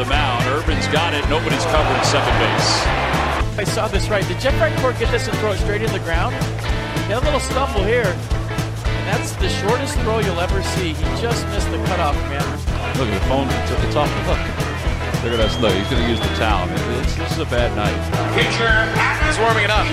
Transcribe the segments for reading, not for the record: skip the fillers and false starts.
the mound. Urban's got it. Nobody's covering second base. I saw this right. Did Jeff Francourt get this and throw it straight in the ground? He had a little stumble here. And that's the shortest throw you'll ever see. He just missed the cutoff, man. Look at the phone. It's off the hook. Look at us. Look, he's going to use the towel. This is a bad night. Pitcher is warming it up.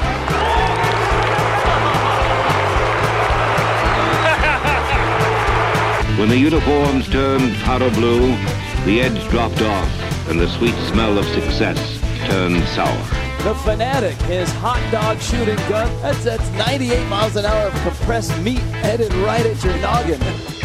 When the uniforms turned powder blue, the edge dropped off, and the sweet smell of success turned sour. The Fanatic, his hot dog shooting gun, that's 98 miles an hour of compressed meat headed right at your noggin.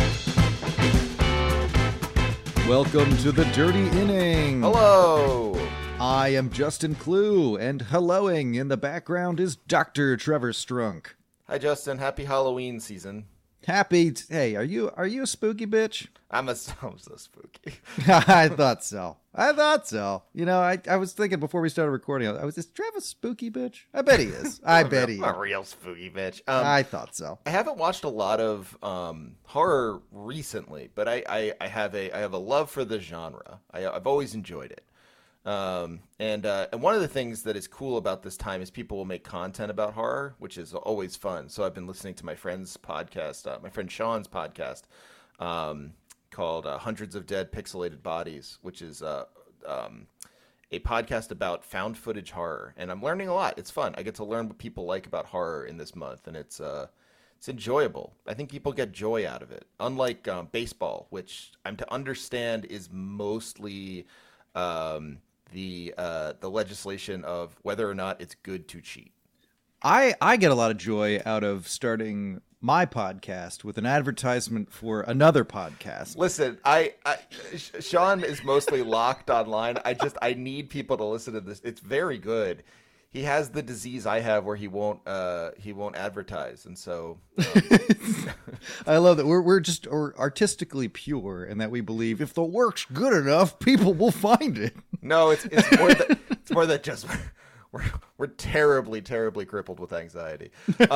Welcome to the Dirty Inning. Hello. I am Justin Clue, and helloing in the background is Dr. Trevor Strunk. Hi, Justin. Happy Halloween season. Hey, are you a spooky bitch? I'm so spooky. I thought so. You know, I was thinking before we started recording, is Trev a spooky bitch? I bet he is. I bet he is. A real spooky bitch. I thought so. I haven't watched a lot of horror recently, but I have a love for the genre. I've always enjoyed it. And one of the things that is cool about this time is people will make content about horror, which is always fun. So I've been listening to my friend's podcast, my friend Sean's podcast, called Hundreds of Dead Pixelated Bodies, which is a podcast about found footage horror. And I'm learning a lot. It's fun. I get to learn what people like about horror in this month, and it's enjoyable. I think people get joy out of it. Unlike baseball, which I'm to understand is mostly the legislation of whether or not it's good to cheat. I get a lot of joy out of starting my podcast with an advertisement for another podcast. Listen, Sean is mostly locked online. I need people to listen to this. It's very good. He has the disease I have where he won't advertise, and so I love that we're artistically pure, and that we believe if the work's good enough, people will find it. No, it's more that just we're terribly crippled with anxiety.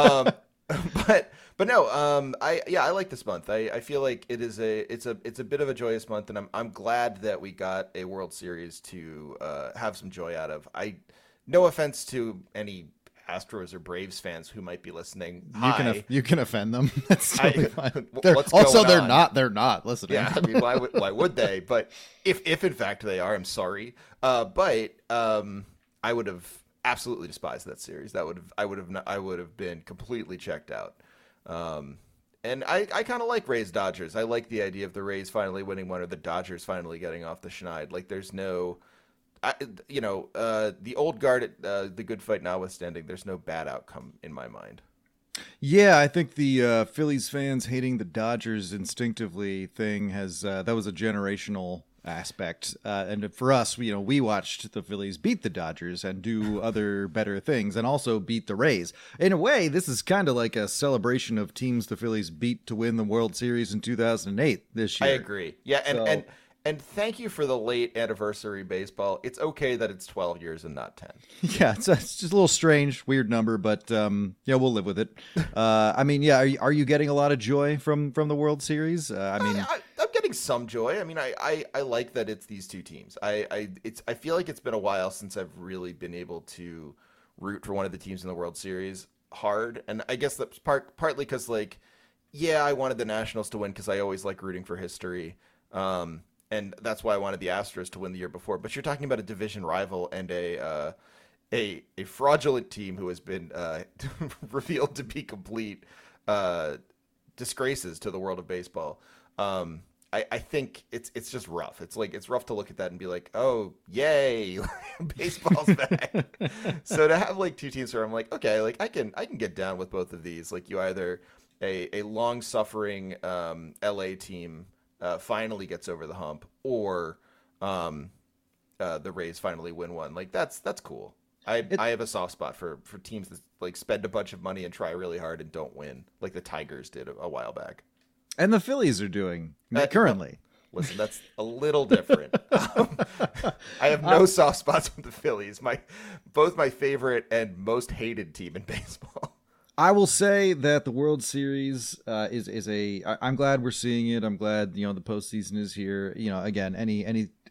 But no, I like this month. I feel like it's a bit of a joyous month, and I'm glad that we got a World Series to have some joy out of. No offense to any Astros or Braves fans who might be listening. You can offend them. That's totally fine. They're not listening. Yeah, I mean, why would they? But if in fact they are, I'm sorry. But I would have absolutely despised that series. I would have been completely checked out. And I kind of like Rays Dodgers. I like the idea of the Rays finally winning one or the Dodgers finally getting off the schneid. Like there's no. The old guard, the good fight notwithstanding, there's no bad outcome in my mind. Yeah, I think the Phillies fans hating the Dodgers instinctively thing has that was a generational aspect, and for us, we watched the Phillies beat the Dodgers and do other better things, and also beat the Rays. In a way, this is kind of like a celebration of teams the Phillies beat to win the World Series in 2008 this year. I agree. Yeah, And thank you for the late anniversary baseball. It's okay that it's 12 years and not 10. Yeah, it's just a little strange, weird number, but we'll live with it. Are you getting a lot of joy from the World Series? I'm getting some joy. I mean, I like that it's these two teams. I feel like it's been a while since I've really been able to root for one of the teams in the World Series hard, and I guess that's partly because I wanted the Nationals to win because I always like rooting for history. And that's why I wanted the Astros to win the year before. But you're talking about a division rival and a fraudulent team who has been revealed to be complete disgraces to the world of baseball. I think it's just rough. It's rough to look at that and be like, oh, yay, baseball's back. So to have two teams where I'm like, okay, I can get down with both of these. You either a long suffering LA team finally gets over the hump, or the Rays finally win one. That's cool. I have a soft spot for teams that spend a bunch of money and try really hard and don't win, like the Tigers did a while back. And the Phillies are doing currently. Listen, that's a little different. I have no soft spots with the Phillies. Both my favorite and most hated team in baseball. I will say that the World Series I'm glad we're seeing it. I'm glad the postseason is here. Again, any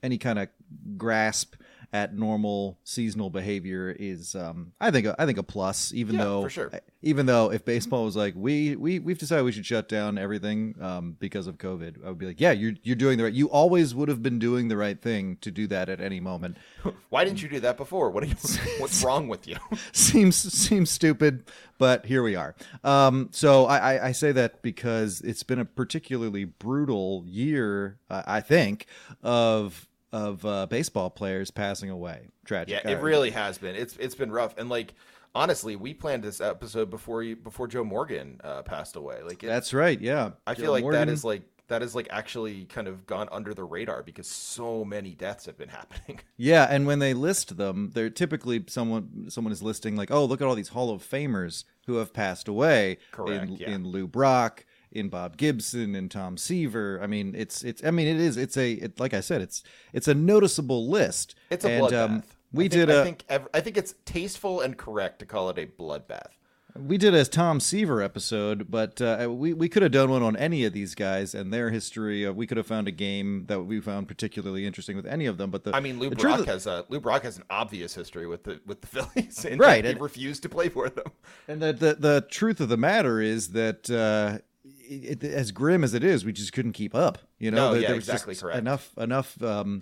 any kind of grasp at normal seasonal behavior is, I think a plus. Even though, for sure. Even though if baseball was like, we've decided we should shut down everything because of COVID, I would be like, yeah, you're doing the right. You always would have been doing the right thing to do that at any moment. Why didn't you do that before? What's wrong with you? Seems stupid, but here we are. So I say that because it's been a particularly brutal year, I think, of baseball players passing away. Tragic. Yeah, it really has been. It's been rough. And like, honestly, we planned this episode before Joe Morgan passed away. That's right. Yeah, I feel like Morgan, that is actually kind of gone under the radar because so many deaths have been happening. Yeah, and when they list them, they're typically someone is listing like, oh, look at all these Hall of Famers who have passed away. Correct. In Lou Brock, in Bob Gibson, and Tom Seaver. I mean, it's like I said, it's a noticeable list. It's a bloodbath. I think it's tasteful and correct to call it a bloodbath. We did a Tom Seaver episode, but we could have done one on any of these guys and their history. We could have found a game that we found particularly interesting with any of them. But Lou Brock has an obvious history with the Phillies, and right? He refused to play for them. And the truth of the matter is that as grim as it is, we just couldn't keep up. There was exactly correct. Enough.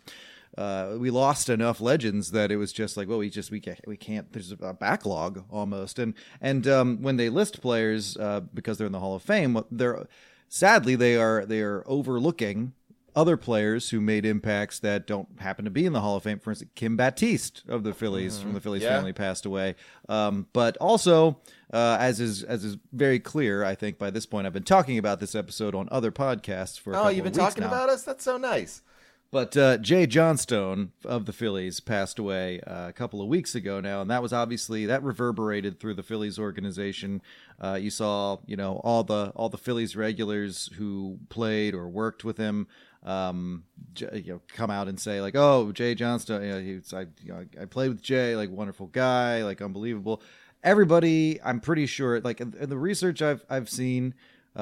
We lost enough legends that it was just like, well, we can't. There's a backlog almost, and when they list players because they're in the Hall of Fame, sadly they are overlooking other players who made impacts that don't happen to be in the Hall of Fame. For instance, Kim Baptiste of the Phillies from the Phillies family passed away, but also as is very clear, I think by this point, I've been talking about this episode on other podcasts for. You've been talking about us? That's so nice. But Jay Johnstone of the Phillies passed away a couple of weeks ago now, and that was obviously that reverberated through the Phillies organization. You saw, all the Phillies regulars who played or worked with him, come out and say like, "Oh, Jay Johnstone, I played with Jay, like wonderful guy, like unbelievable." Everybody, I'm pretty sure, like in the research I've seen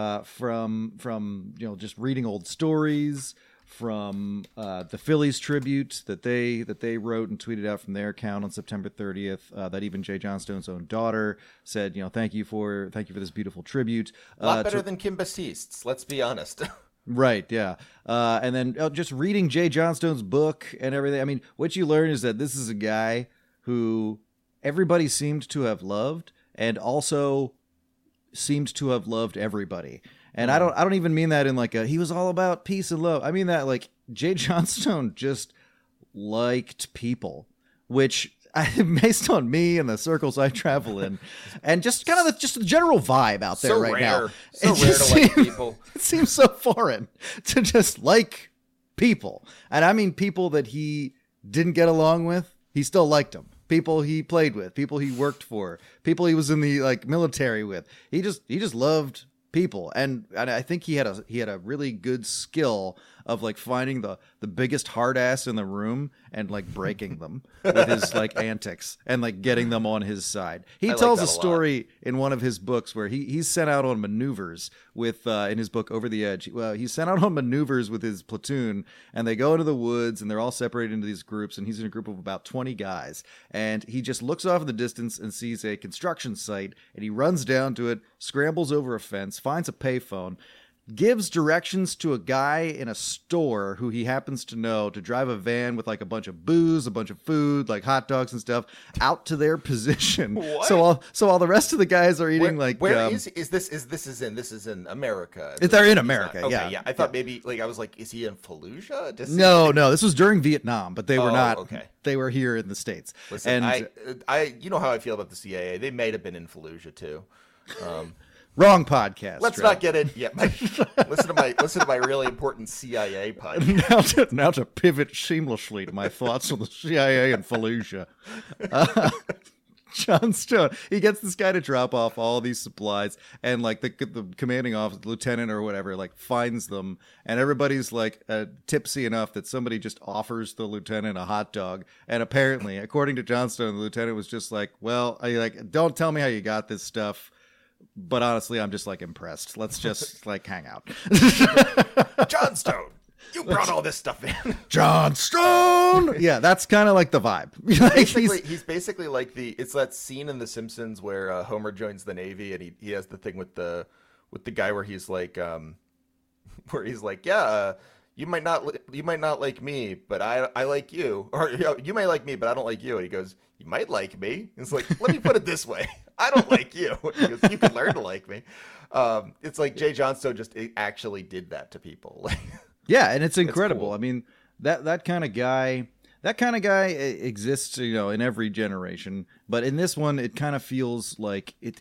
from just reading old stories. From the Phillies tribute that they wrote and tweeted out from their account on September 30th, that even Jay Johnstone's own daughter said, thank you for this beautiful tribute. A lot better than Kim Bastiste's, let's be honest. Right, yeah. And then just reading Jay Johnstone's book and everything. I mean, what you learn is that this is a guy who everybody seemed to have loved and also seemed to have loved everybody. And I don't even mean that in like he was all about peace and love. I mean that like Jay Johnstone just liked people, which based on me and the circles I travel in, and just kind of the general vibe out there now. So rare to like people. It seems so foreign to just like people. And I mean people that he didn't get along with, he still liked them. People he played with, people he worked for, people he was in the like military with. He just loved people, and I think he had a really good skill of like finding the biggest hard ass in the room and like breaking them with his like antics and like getting them on his side. He tells a story in one of his books where he's sent out on maneuvers with in his book Over the Edge. Well, he's sent out on maneuvers with his platoon, and they go into the woods and they're all separated into these groups, and he's in a group of about 20 guys, and he just looks off in the distance and sees a construction site, and he runs down to it, scrambles over a fence, finds a payphone, gives directions to a guy in a store who he happens to know to drive a van with like a bunch of booze, a bunch of food, like hot dogs and stuff, out to their position. What? So while the rest of the guys are eating this is in America. They're in America. Okay, yeah. I thought maybe like I was like, is he in Fallujah? No, this was during Vietnam, but they were not. Okay. They were here in the States. Listen, and I you know how I feel about the CIA. They may have been in Fallujah too. Wrong podcast. Let's not get it yet. Listen to my really important CIA podcast. Now to pivot seamlessly to my thoughts on the CIA and Fallujah. Johnstone, he gets this guy to drop off all these supplies, and like the commanding officer, lieutenant or whatever, like finds them, and everybody's like tipsy enough that somebody just offers the lieutenant a hot dog, and apparently, according to Johnstone, the lieutenant was just like, "Well, don't tell me how you got this stuff." But honestly, I'm just like impressed. Let's just like hang out. Johnstone. You brought all this stuff in. John Stone. Yeah, that's kind of like the vibe. Like, He's basically like it's that scene in The Simpsons where Homer joins the Navy and he has the thing with the guy where he's like yeah, you might not like me, but I like you, or you may like me, but I don't like you. And he goes, you might like me. It's like, let me put it this way, I don't like you. He goes, you can learn to like me. It's like Jay Johnstone just actually did that to people. Yeah, and it's incredible. Cool. I mean, that kind of guy exists, in every generation. But in this one, it kind of feels like it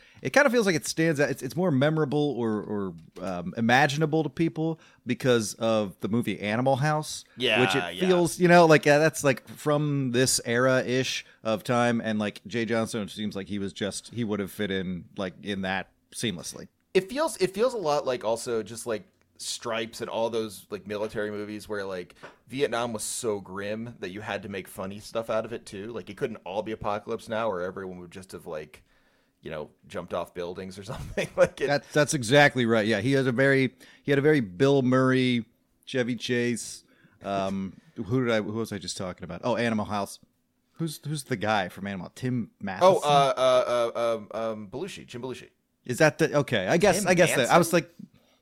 stands out. It's more memorable or imaginable to people because of the movie Animal House. Yeah, which it feels, that's like from this era ish of time, and like Jay Johnstone seems like he would have fit in like in that seamlessly. It feels a lot like also just like Stripes and all those like military movies where like Vietnam was so grim that you had to make funny stuff out of it too. Like it couldn't all be Apocalypse Now, or everyone would just have like, jumped off buildings or something. Like that's exactly right. Yeah, he had a very Bill Murray, Chevy Chase. Who was I just talking about? Oh, Animal House. Who's the guy from Animal? Tim Matheson. Belushi, Jim Belushi. Is that the okay? I guess Manson? that. I was like,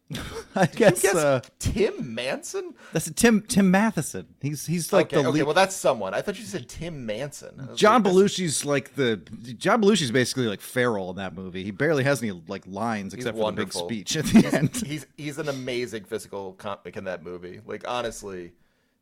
I guess Tim Manson. That's Tim Matheson. He's like the lead. Okay, well that's someone. I thought you said Tim Manson. John Belushi's basically like feral in that movie. He barely has any like lines except for the big speech at the end. He's an amazing physical comic in that movie. Like honestly,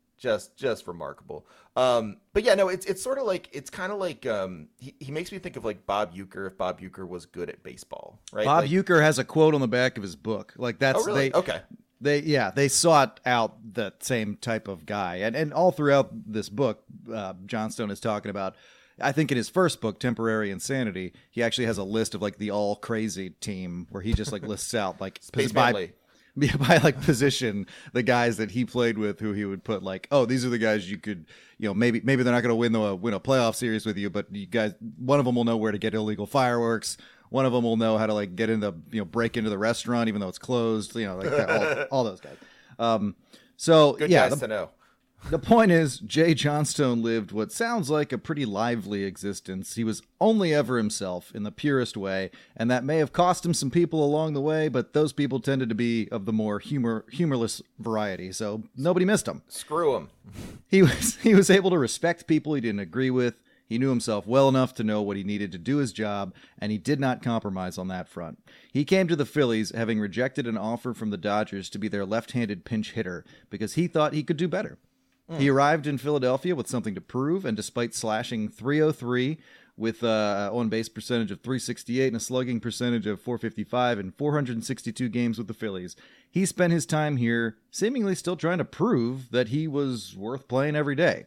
just remarkable. But yeah, no, it's sort of like, it's kind of like he makes me think of like Bob Uecker if Bob Uecker was good at baseball, right? Bob Uecker has a quote on the back of his book. Like that's really? Okay. They sought out that same type of guy, and all throughout this book, Johnstone is talking about. I think in his first book, Temporary Insanity, he actually has a list of like the all crazy team where he just like lists out like by like position the guys that he played with, who he would put like, oh, these are the guys you could, maybe they're not going to win a playoff series with you, but you guys, one of them will know where to get illegal fireworks. One of them will know how to like get into, break into the restaurant even though it's closed. Like that, all those guys. So good yeah, guys to know. The point is, Jay Johnstone lived what sounds like a pretty lively existence. He was only ever himself in the purest way, and that may have cost him some people along the way, but those people tended to be of the more humorless variety, so nobody missed him. Screw him. He was able to respect people he didn't agree with. He knew himself well enough to know what he needed to do his job, and he did not compromise on that front. He came to the Phillies having rejected an offer from the Dodgers to be their left-handed pinch hitter because he thought he could do better. He arrived in Philadelphia with something to prove, and despite slashing .303 with on-base percentage of .368 and a slugging percentage of .455 in 462 games with the Phillies, he spent his time here seemingly still trying to prove that he was worth playing every day.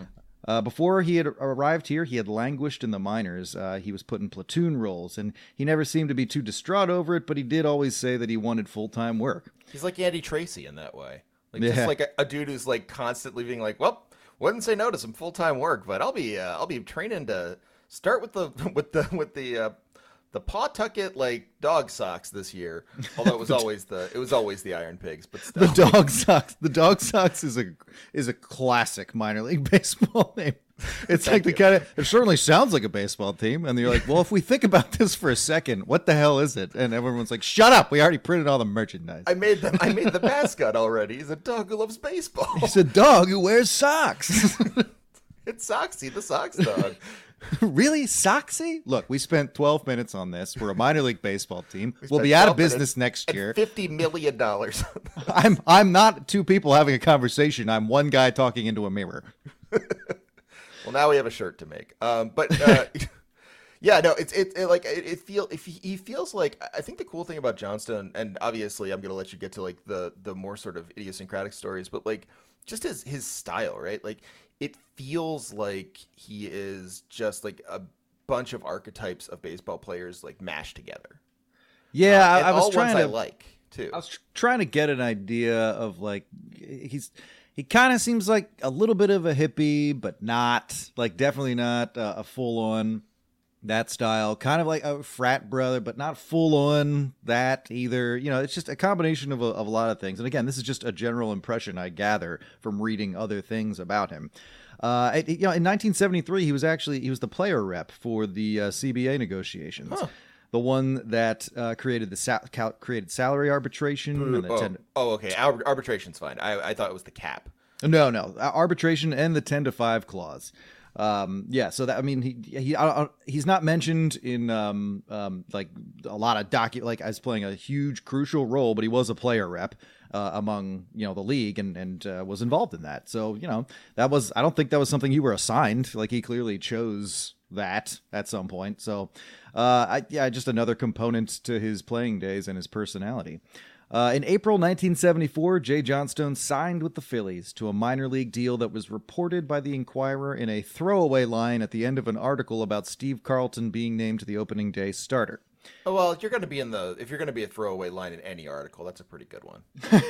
Before he had arrived here, he had languished in the minors. He was put in platoon roles, and he never seemed to be too distraught over it, but he did always say that he wanted full-time work. He's like Andy Tracy in that way. Just like a dude who's like constantly being like, well, wouldn't say no to some full-time work, but I'll be training to start with the Pawtucket like dog socks this year. Although it was always the Iron Pigs, but still. The dog socks is a classic minor league baseball name. It's like the kind of, it certainly sounds like a baseball team, and you're like, well, if we think about this for a second, what the hell is it? And everyone's like, shut up, we already printed all the merchandise. I made the mascot already. He's a dog who loves baseball. He's a dog who wears socks. It's Soxy, the Sox dog. Really? Soxy? Look, we spent 12 minutes on this. We're a minor league baseball team. We'll be out of business next year. $50 million. I'm not two people having a conversation. I'm one guy talking into a mirror. Well, now we have a shirt to make. Yeah, no, he feels like, I think the cool thing about Johnstone, and obviously I'm gonna let you get to like the more sort of idiosyncratic stories, but like just his style, right? Like it feels like he is just like a bunch of archetypes of baseball players like mashed together. Yeah, I was trying to like too. I was trying to get an idea of like he kind of seems like a little bit of a hippie, but not like definitely not a full on That style, kind of like a frat brother, but not full on that either. You know, it's just a combination of a lot of things. And again, this is just a general impression I gather from reading other things about him. In 1973, he was the player rep for the CBA negotiations. Huh. The one that created created salary arbitration. Okay. Arbitration's fine. I thought it was the cap. No, arbitration and the 10-5 clause. So that, I mean, he's not mentioned in like a lot of like as playing a huge crucial role, but he was a player rep among the league and was involved in that. So I don't think that was something you were assigned. Like he clearly chose that at some point. So just another component to his playing days and his personality. In April 1974, Jay Johnstone signed with the Phillies to a minor league deal that was reported by the Inquirer in a throwaway line at the end of an article about Steve Carlton being named the opening day starter. Oh, well, if you're going to be a throwaway line in any article, that's a pretty good one.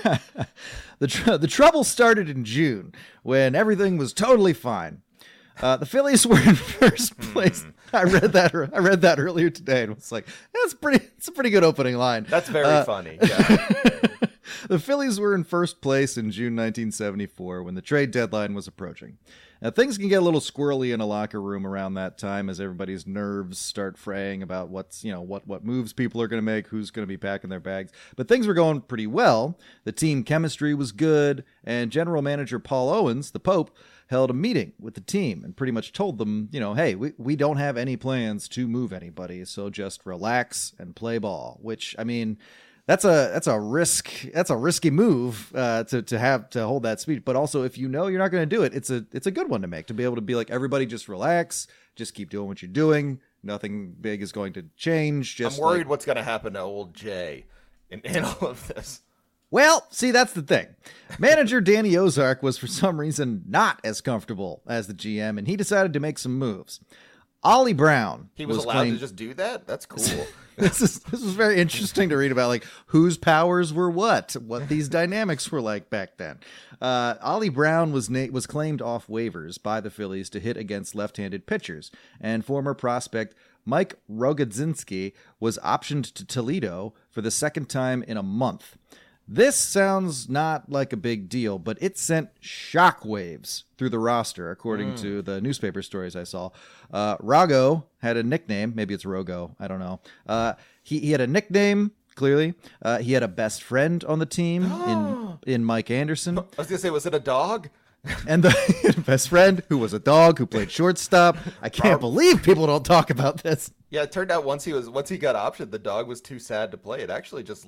The trouble started in June when everything was totally fine. The Phillies were in first place. I read that earlier today and was like, it's a pretty good opening line. That's very funny. Yeah. The Phillies were in first place in June 1974 when the trade deadline was approaching. Now, things can get a little squirrely in a locker room around that time as everybody's nerves start fraying about what moves people are going to make, who's going to be packing their bags. But things were going pretty well. The team chemistry was good, and general manager Paul Owens, the Pope, held a meeting with the team and pretty much told them, hey, we don't have any plans to move anybody, so just relax and play ball. Which, I mean, that's a risky move to hold that speech. But also, if you're not going to do it, it's a good one to make, to be able to be like, everybody just relax, just keep doing what you're doing. Nothing big is going to change. I'm worried what's going to happen to old Jay in all of this. Well, see, that's the thing. Manager Danny Ozark was for some reason not as comfortable as the GM, and he decided to make some moves. Ollie Brown. He was allowed to just do that? That's cool. This was very interesting to read about, like, whose powers were what these dynamics were like back then. Ollie Brown was claimed off waivers by the Phillies to hit against left-handed pitchers, and former prospect Mike Rogodzinski was optioned to Toledo for the second time in a month. This sounds not like a big deal, but it sent shockwaves through the roster, according to the newspaper stories I saw. Rago had a nickname. Maybe it's Rogo. I don't know. He had a nickname, clearly. He had a best friend on the team in Mike Anderson. I was going to say, was it a dog? And the best friend, who was a dog, who played shortstop. I can't believe people don't talk about this. Yeah, it turned out once he got optioned, the dog was too sad to play. It actually just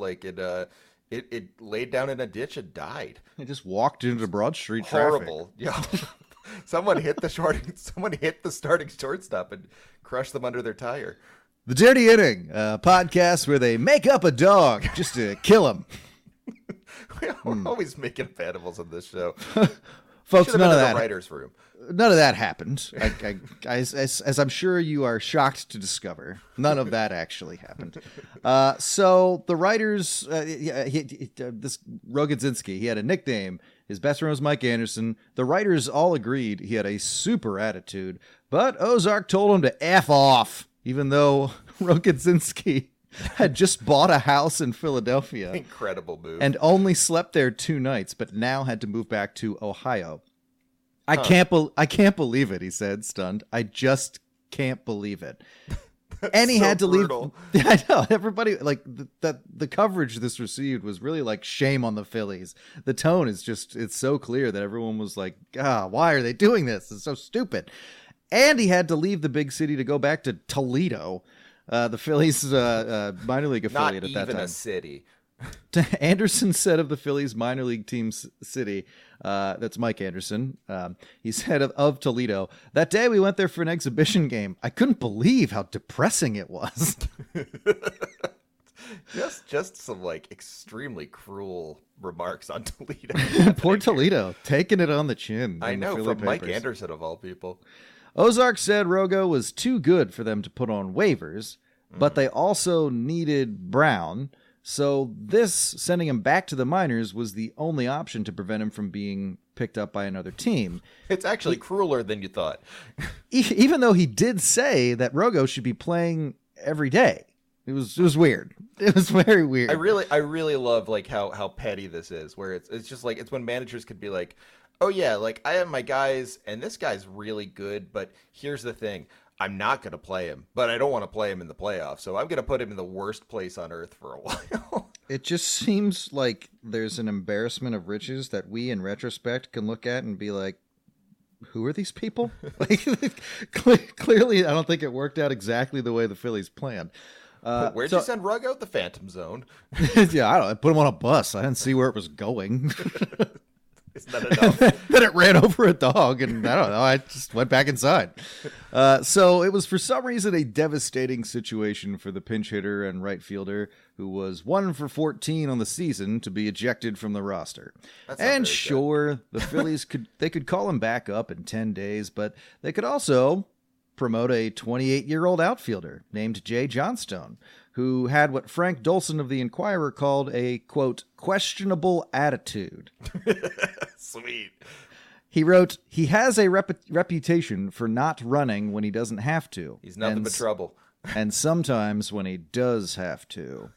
it laid down in a ditch and died. It just walked into Broad Street Horrible. Traffic. Yeah. Someone hit the starting shortstop and crushed them under their tire. The Dirty Inning, a podcast where they make up a dog just to kill him. We're always making up animals on this show. Folks, none of that. Writer's room. None of that happened. As I'm sure you are shocked to discover, none of that actually happened. So the writers, this Rogodzinski, he had a nickname. His best friend was Mike Anderson. The writers all agreed he had a super attitude, but Ozark told him to F off, even though Rogodzinski had just bought a house in Philadelphia. Incredible move. And only slept there 2 nights, but now had to move back to Ohio. I can't believe it, he said, stunned. I just can't believe it. And he had to brutal. leave. I know. Everybody, like, the coverage this received was really like shame on the Phillies. The tone is just, it's so clear that everyone was like, why are they doing this? It's so stupid. And he had to leave the big city to go back to Toledo, the Phillies minor league affiliate at that time. Not even a city. Anderson said of the Phillies minor league team's city, that's Mike Anderson, he said of Toledo, that day we went there for an exhibition game. I couldn't believe how depressing it was. just some like extremely cruel remarks on Toledo. Poor Toledo, taking it on the chin. I know, from Mike Anderson of all people. Ozark said Rogo was too good for them to put on waivers, but they also needed Brown. So this, sending him back to the minors, was the only option to prevent him from being picked up by another team. It's actually crueler than you thought. Even though he did say that Rogo should be playing every day. It was weird. It was very weird. I really love like how petty this is, where it's just like, it's when managers could be like, oh yeah, like I have my guys and this guy's really good, but here's the thing. I'm not going to play him, but I don't want to play him in the playoffs. So I'm going to put him in the worst place on earth for a while. It just seems like there's an embarrassment of riches that we in retrospect can look at and be like, who are these people? Like, clearly, I don't think it worked out exactly the way the Phillies planned. Where'd you send Rugg out? The Phantom Zone. Yeah, I don't know. I put him on a bus. I didn't see where it was going. Isn't that enough? Then it ran over a dog, and I don't know. I just went back inside. So it was for some reason a devastating situation for the pinch hitter and right fielder, who was 1 for 14 on the season, to be ejected from the roster. And sure, the Phillies could call him back up in 10 days, but they could also promote a 28-year-old outfielder named Jay Johnstone, who had what Frank Dolson of the Inquirer called a, quote, questionable attitude. Sweet. He wrote, he has a reputation for not running when he doesn't have to. He's nothing but trouble. And sometimes when he does have to.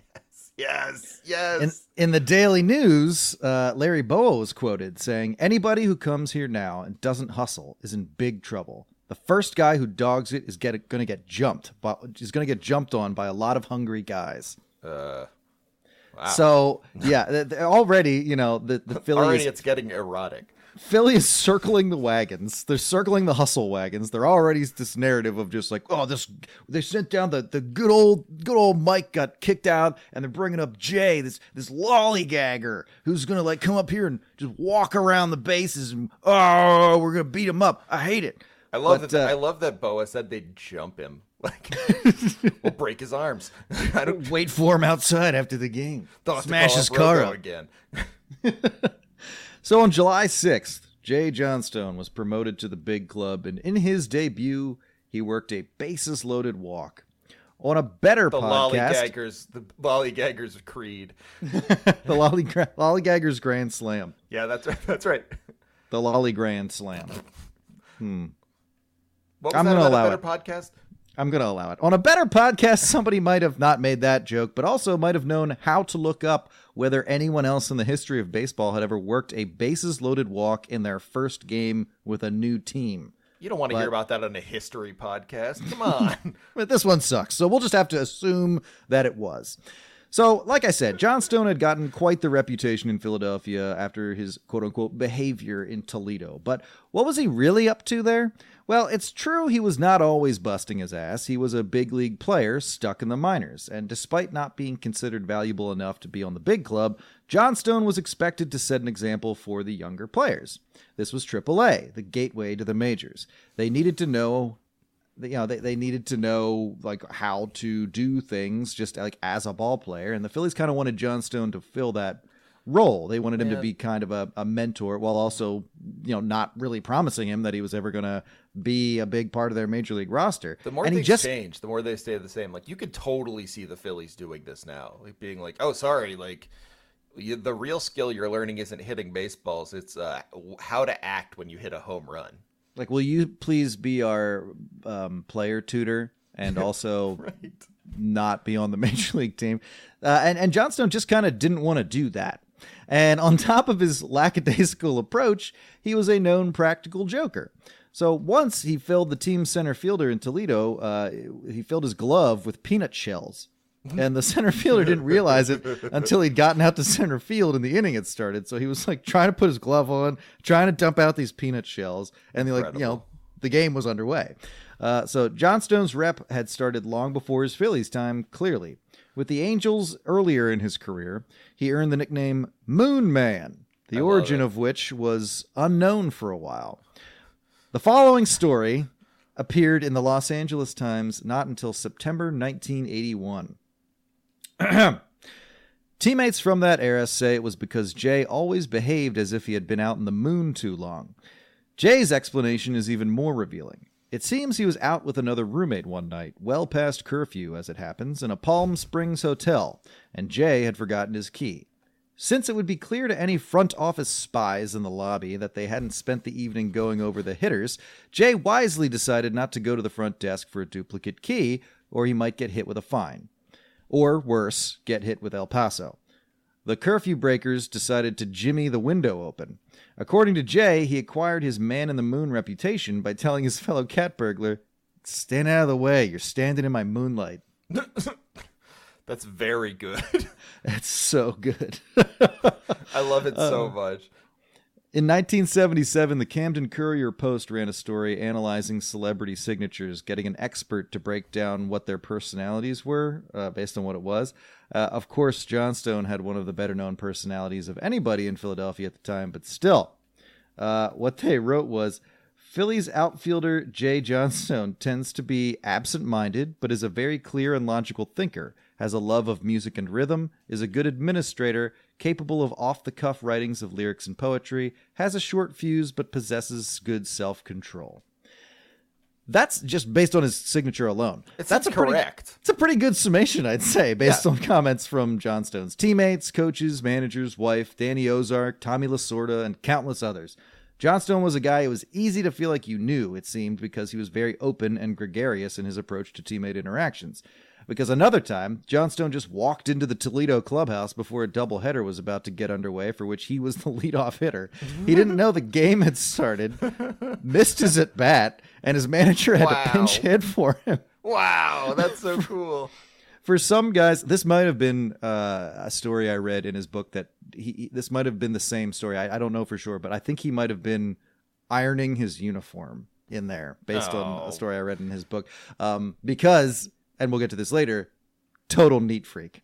Yes. In the Daily News, Larry Bowa was quoted saying, anybody who comes here now and doesn't hustle is in big trouble. The first guy who dogs it is going to get jumped on by a lot of hungry guys. Wow. So, yeah, already, the Phillies... Already it's getting erotic. Philly is circling the wagons. They're circling the hustle wagons. They're already this narrative of just like, they sent down the good old Mike got kicked out, and they're bringing up Jay, this lollygagger who's going to like come up here and just walk around the bases and, we're going to beat him up. I hate it. I love that Boa said they'd jump him. Like, we'll break his arms. I don't wait for him outside after the game. Smash his car up again. So on July 6th, Jay Johnstone was promoted to the big club, and in his debut, he worked a bases-loaded walk. On a better podcast... The Lollygaggers Creed. The Lollygaggers Grand Slam. Yeah, that's right. The Lolly Grand Slam. What was that about a better podcast? I'm going to allow it. On a better podcast, somebody might have not made that joke, but also might have known how to look up whether anyone else in the history of baseball had ever worked a bases-loaded walk in their first game with a new team. You don't want to hear about that on a history podcast. Come on. But this one sucks, so we'll just have to assume that it was. So, like I said, Johnstone had gotten quite the reputation in Philadelphia after his quote-unquote behavior in Toledo. But what was he really up to there? Well, it's true he was not always busting his ass. He was a big league player stuck in the minors, and despite not being considered valuable enough to be on the big club, Johnstone was expected to set an example for the younger players. This was AAA, the gateway to the majors. They needed to know... they needed to know like how to do things just like as a ball player, and the Phillies kind of wanted Johnstone to fill that role. They wanted him to be kind of a mentor while also, not really promising him that he was ever going to be a big part of their major league roster. The more things change, the more they stay the same. Like you could totally see the Phillies doing this now, like being like, "Oh, sorry, like the real skill you're learning isn't hitting baseballs; it's how to act when you hit a home run." Like, will you please be our player tutor and also right. not be on the major league team? And Johnstone just kind of didn't want to do that. And on top of his lackadaisical approach, he was a known practical joker. So once he filled the team's center fielder in Toledo, he filled his glove with peanut shells. And the center fielder didn't realize it until he'd gotten out to center field and the inning had started. So he was like trying to put his glove on, trying to dump out these peanut shells. And the game was underway. So Johnstone's rep had started long before his Phillies time, clearly. With the Angels earlier in his career, he earned the nickname Moon Man, the origin of which was unknown for a while. The following story appeared in the Los Angeles Times not until September 1981. Teammates from that era say it was because Jay always behaved as if he had been out in the moon too long. Jay's explanation is even more revealing. It seems he was out with another roommate one night, well past curfew as it happens, in a Palm Springs hotel, and Jay had forgotten his key. Since it would be clear to any front office spies in the lobby that they hadn't spent the evening going over the hitters, Jay wisely decided not to go to the front desk for a duplicate key, or he might get hit with a fine. Or, worse, get hit with El Paso. The curfew breakers decided to jimmy the window open. According to Jay, he acquired his man-in-the-moon reputation by telling his fellow cat burglar, "Stand out of the way, you're standing in my moonlight." That's very good. That's so good. I love it so much. In 1977, the Camden Courier-Post ran a story analyzing celebrity signatures, getting an expert to break down what their personalities were, based on what it was. Of course, Johnstone had one of the better-known personalities of anybody in Philadelphia at the time, but still, what they wrote was, Phillies outfielder Jay Johnstone tends to be absent-minded, but is a very clear and logical thinker, has a love of music and rhythm, is a good administrator, capable of off-the-cuff writings of lyrics and poetry, has a short fuse, but possesses good self-control. That's just based on his signature alone. That's correct. It's a pretty good summation, I'd say, based on comments from Johnstone's teammates, coaches, managers, wife, Danny Ozark, Tommy Lasorda, and countless others. Johnstone was a guy it was easy to feel like you knew, it seemed, because he was very open and gregarious in his approach to teammate interactions. Because another time, Johnstone just walked into the Toledo clubhouse before a doubleheader was about to get underway, for which he was the leadoff hitter. He didn't know the game had started, missed his at-bat, and his manager had to pinch hit for him. Wow, that's so cool. For some guys, this might have been a story I read in his book that this might have been the same story. I don't know for sure, but I think he might have been ironing his uniform in there based on a story I read in his book. Because, and we'll get to this later, total neat freak.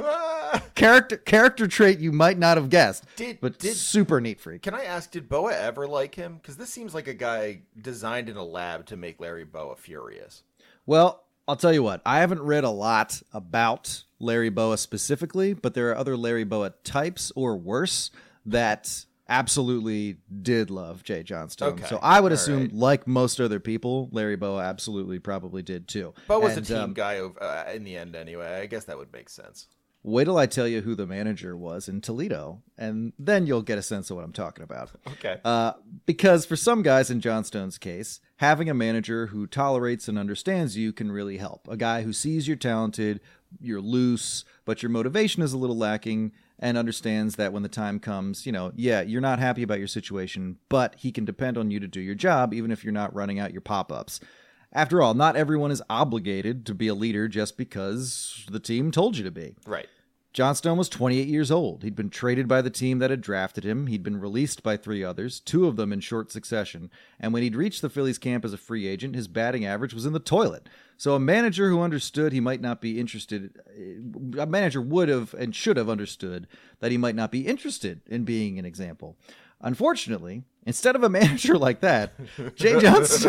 Character trait you might not have guessed, but super neat freak. Can I ask, did Boa ever like him? Because this seems like a guy designed in a lab to make Larry Boa furious. Well, I'll tell you what, I haven't read a lot about Larry Boa specifically, but there are other Larry Boa types or worse that absolutely did love Jay Johnstone. Okay. So I would assume, like most other people, Larry Boa absolutely probably did too. Boa's a team guy in the end anyway. I guess that would make sense. Wait till I tell you who the manager was in Toledo, and then you'll get a sense of what I'm talking about. Okay. Because for some guys in Johnstone's case, having a manager who tolerates and understands you can really help. A guy who sees you're talented, you're loose, but your motivation is a little lacking, and understands that when the time comes, you're not happy about your situation, but he can depend on you to do your job, even if you're not running out your pop-ups. After all, not everyone is obligated to be a leader just because the team told you to be. Right. Johnstone was 28 years old. He'd been traded by the team that had drafted him. He'd been released by 3 others, 2 of them in short succession. And when he'd reached the Phillies camp as a free agent, his batting average was in the toilet. So a manager who understood he might not be interested, a manager would have and should have understood that he might not be interested in being an example. Unfortunately, instead of a manager like that, Jay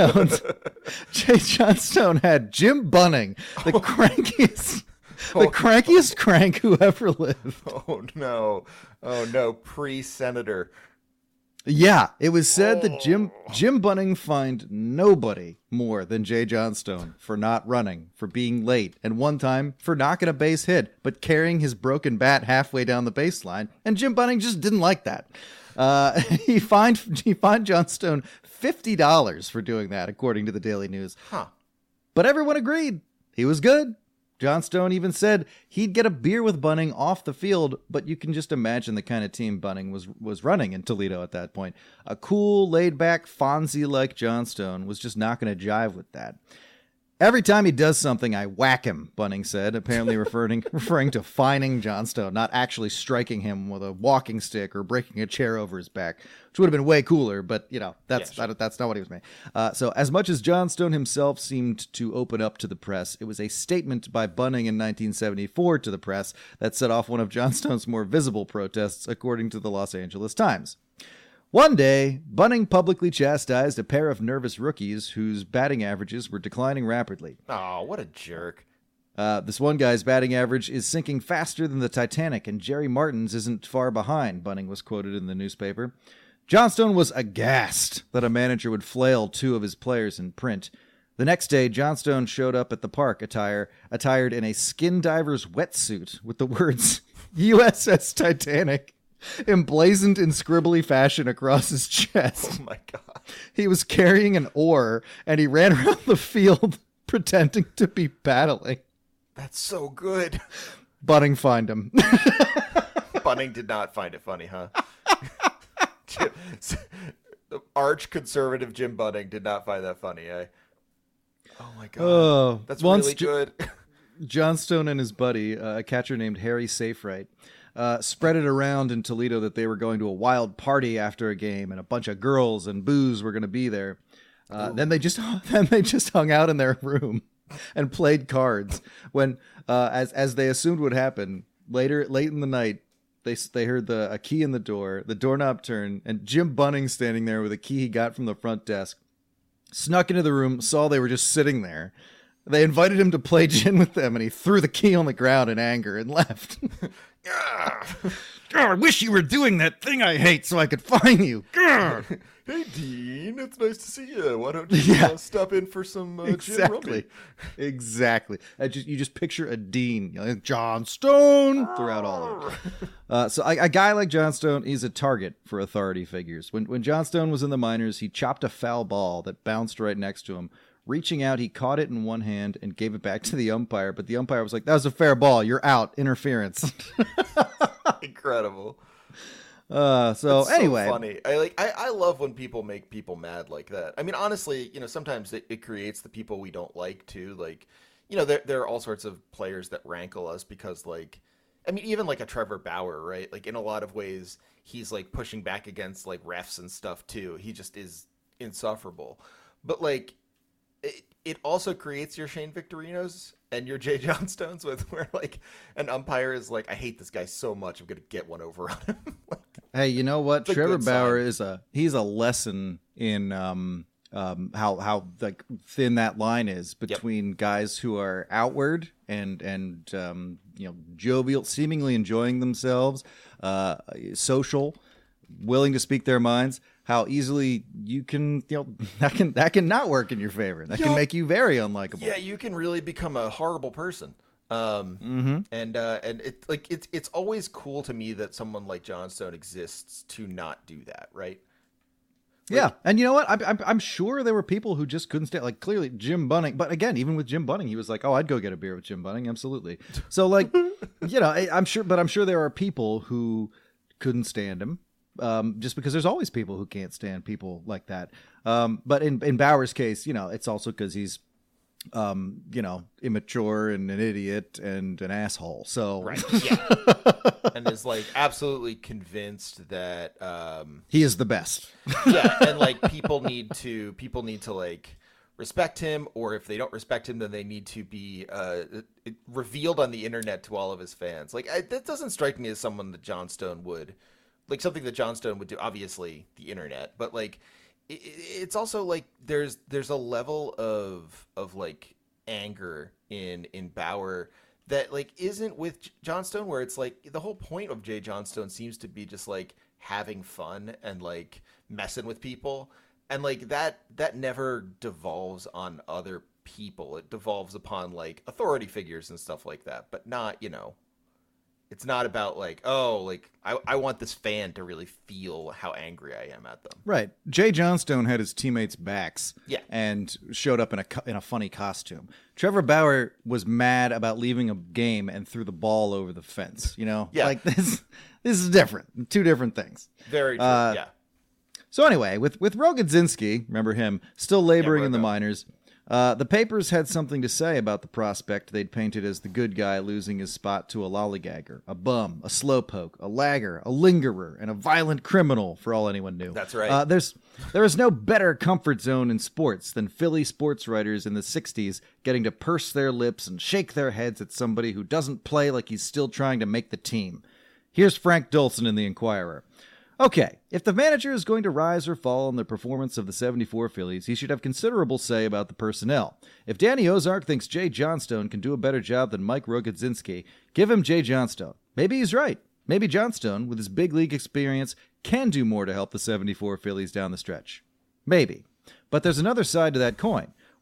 Johnstone had Jim Bunning, the crankiest crank who ever lived. Oh no, pre-senator. Yeah, it was said that Jim Bunning fined nobody more than Jay Johnstone for not running, for being late, and one time for knocking a base hit, but carrying his broken bat halfway down the baseline, and Jim Bunning just didn't like that. He fined Johnstone $50 for doing that, according to the Daily News. Huh. But everyone agreed he was good. Johnstone even said he'd get a beer with Bunning off the field, but you can just imagine the kind of team Bunning was running in Toledo at that point. A cool, laid-back, Fonzie-like Johnstone was just not going to jive with that. Every time he does something, I whack him, Bunning said, apparently referring to fining Johnstone, not actually striking him with a walking stick or breaking a chair over his back, which would have been way cooler, but, that's not what he was made. So as much as Johnstone himself seemed to open up to the press, it was a statement by Bunning in 1974 to the press that set off one of Johnstone's more visible protests, according to the Los Angeles Times. One day, Bunning publicly chastised a pair of nervous rookies whose batting averages were declining rapidly. Oh, what a jerk. This one guy's batting average is sinking faster than the Titanic, and Jerry Martin's isn't far behind, Bunning was quoted in the newspaper. Johnstone was aghast that a manager would flail 2 of his players in print. The next day, Johnstone showed up at the park attired in a skin diver's wetsuit with the words USS Titanic emblazoned in scribbly fashion across his chest. Oh my God. He was carrying an oar, and he ran around the field pretending to be paddling. That's so good. Bunning fined him. Bunning did not find it funny, huh? Arch conservative Jim Bunning did not find that funny, eh? Oh my God. That's really good. Johnstone and his buddy, a catcher named Harry Saferight, spread it around in Toledo that they were going to a wild party after a game, and a bunch of girls and booze were going to be there. Then they just hung out in their room and played cards. When, as they assumed would happen, late in the night, they heard a key in the doorknob turn, and Jim Bunning standing there with a key he got from the front desk, snuck into the room, saw they were just sitting there. They invited him to play gin with them, and he threw the key on the ground in anger and left. I wish you were doing that thing I hate so I could find you. Hey, Dean, it's nice to see you. Why don't you stop in for some gin rummy? Exactly. You just picture a Dean, Johnstone, throughout all of it. So a guy like Johnstone, he's a target for authority figures. When Johnstone was in the minors, he chopped a foul ball that bounced right next to him. Reaching out, he caught it in one hand and gave it back to the umpire. But the umpire was like, "That was a fair ball. You're out. Interference." Incredible. So anyway, funny. I love when people make people mad like that. I mean, honestly, sometimes it creates the people we don't like too. Like, there are all sorts of players that rankle us because, like, I mean, even like a Trevor Bauer, right? Like, in a lot of ways, he's like pushing back against like refs and stuff too. He just is insufferable. But like, it also creates your Shane Victorinos and your Jay Johnstones where like an umpire is like, I hate this guy so much, I'm gonna get one over on him. Like, hey, you know what? Trevor Bauer is he's a lesson in how like thin that line is between guys who are outward and jovial, seemingly enjoying themselves, social, willing to speak their minds. How easily you can, that can not work in your favor. That can make you very unlikable. Yeah, you can really become a horrible person. And it's always cool to me that someone like Johnstone exists to not do that, right? Yeah, and you know what? I'm sure there were people who just couldn't stand. Like, clearly Jim Bunning, but again, even with Jim Bunning, he was like, "Oh, I'd go get a beer with Jim Bunning, absolutely." So, like, I'm sure there are people who couldn't stand him. Just because there's always people who can't stand people like that. But in Bauer's case, it's also because he's, immature and an idiot and an asshole. So right, yeah, and is like absolutely convinced that he is the best. Yeah, and like people need to like respect him, or if they don't respect him, then they need to be revealed on the internet to all of his fans. Like that doesn't strike me as someone that Johnstone would. Like something that Johnstone would do, obviously the internet, but like it's also like there's a level of like anger in Bauer that like isn't with Johnstone, where it's like the whole point of Jay Johnstone seems to be just like having fun and like messing with people, and like that never devolves on other people. It devolves upon like authority figures and stuff like that, but not it's not about like, oh, like I want this fan to really feel how angry I am at them. Right. Jay Johnstone had his teammates' backs, and showed up in a funny costume. Trevor Bauer was mad about leaving a game and threw the ball over the fence. Yeah. Like this is different. Two different things. Very true. Yeah. So anyway, with Rogodzinski, remember him, still laboring in the minors. The papers had something to say about the prospect they'd painted as the good guy losing his spot to a lollygagger, a bum, a slowpoke, a lagger, a lingerer, and a violent criminal, for all anyone knew. That's right. There is no better comfort zone in sports than Philly sports writers in the 60s getting to purse their lips and shake their heads at somebody who doesn't play like he's still trying to make the team. Here's Frank Dolson in the Inquirer. Okay, if the manager is going to rise or fall in the performance of the 74 Phillies, he should have considerable say about the personnel. If Danny Ozark thinks Jay Johnstone can do a better job than Mike Rogodzinski, give him Jay Johnstone. Maybe he's right. Maybe Johnstone, with his big league experience, can do more to help the 74 Phillies down the stretch. Maybe. But there's another side to that coin.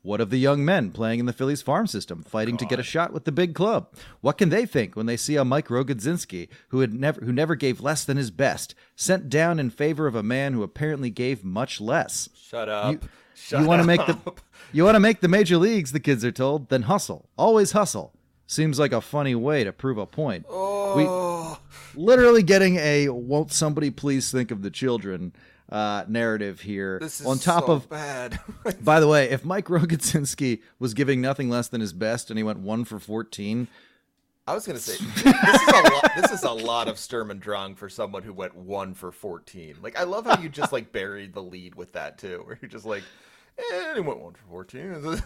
What of the young men playing in the Phillies farm system, fighting to get a shot with the big club? What can they think when they see a Mike Rogodzinski, who never gave less than his best, sent down in favor of a man who apparently gave much less? Shut up. You want to make the major leagues, the kids are told, then hustle. Always hustle. Seems like a funny way to prove a point. Oh. We literally getting a won't somebody please think of the children narrative here. This is on top so of bad. By the way, if Mike Rogodzinski was giving nothing less than his best and he went 1 for 14, I was going to say, this is a lot of Sturm und Drang for someone who went 1 for 14. Like, I love how you just, like, buried the lead with that, too, where you're just like, he went 1 for 14.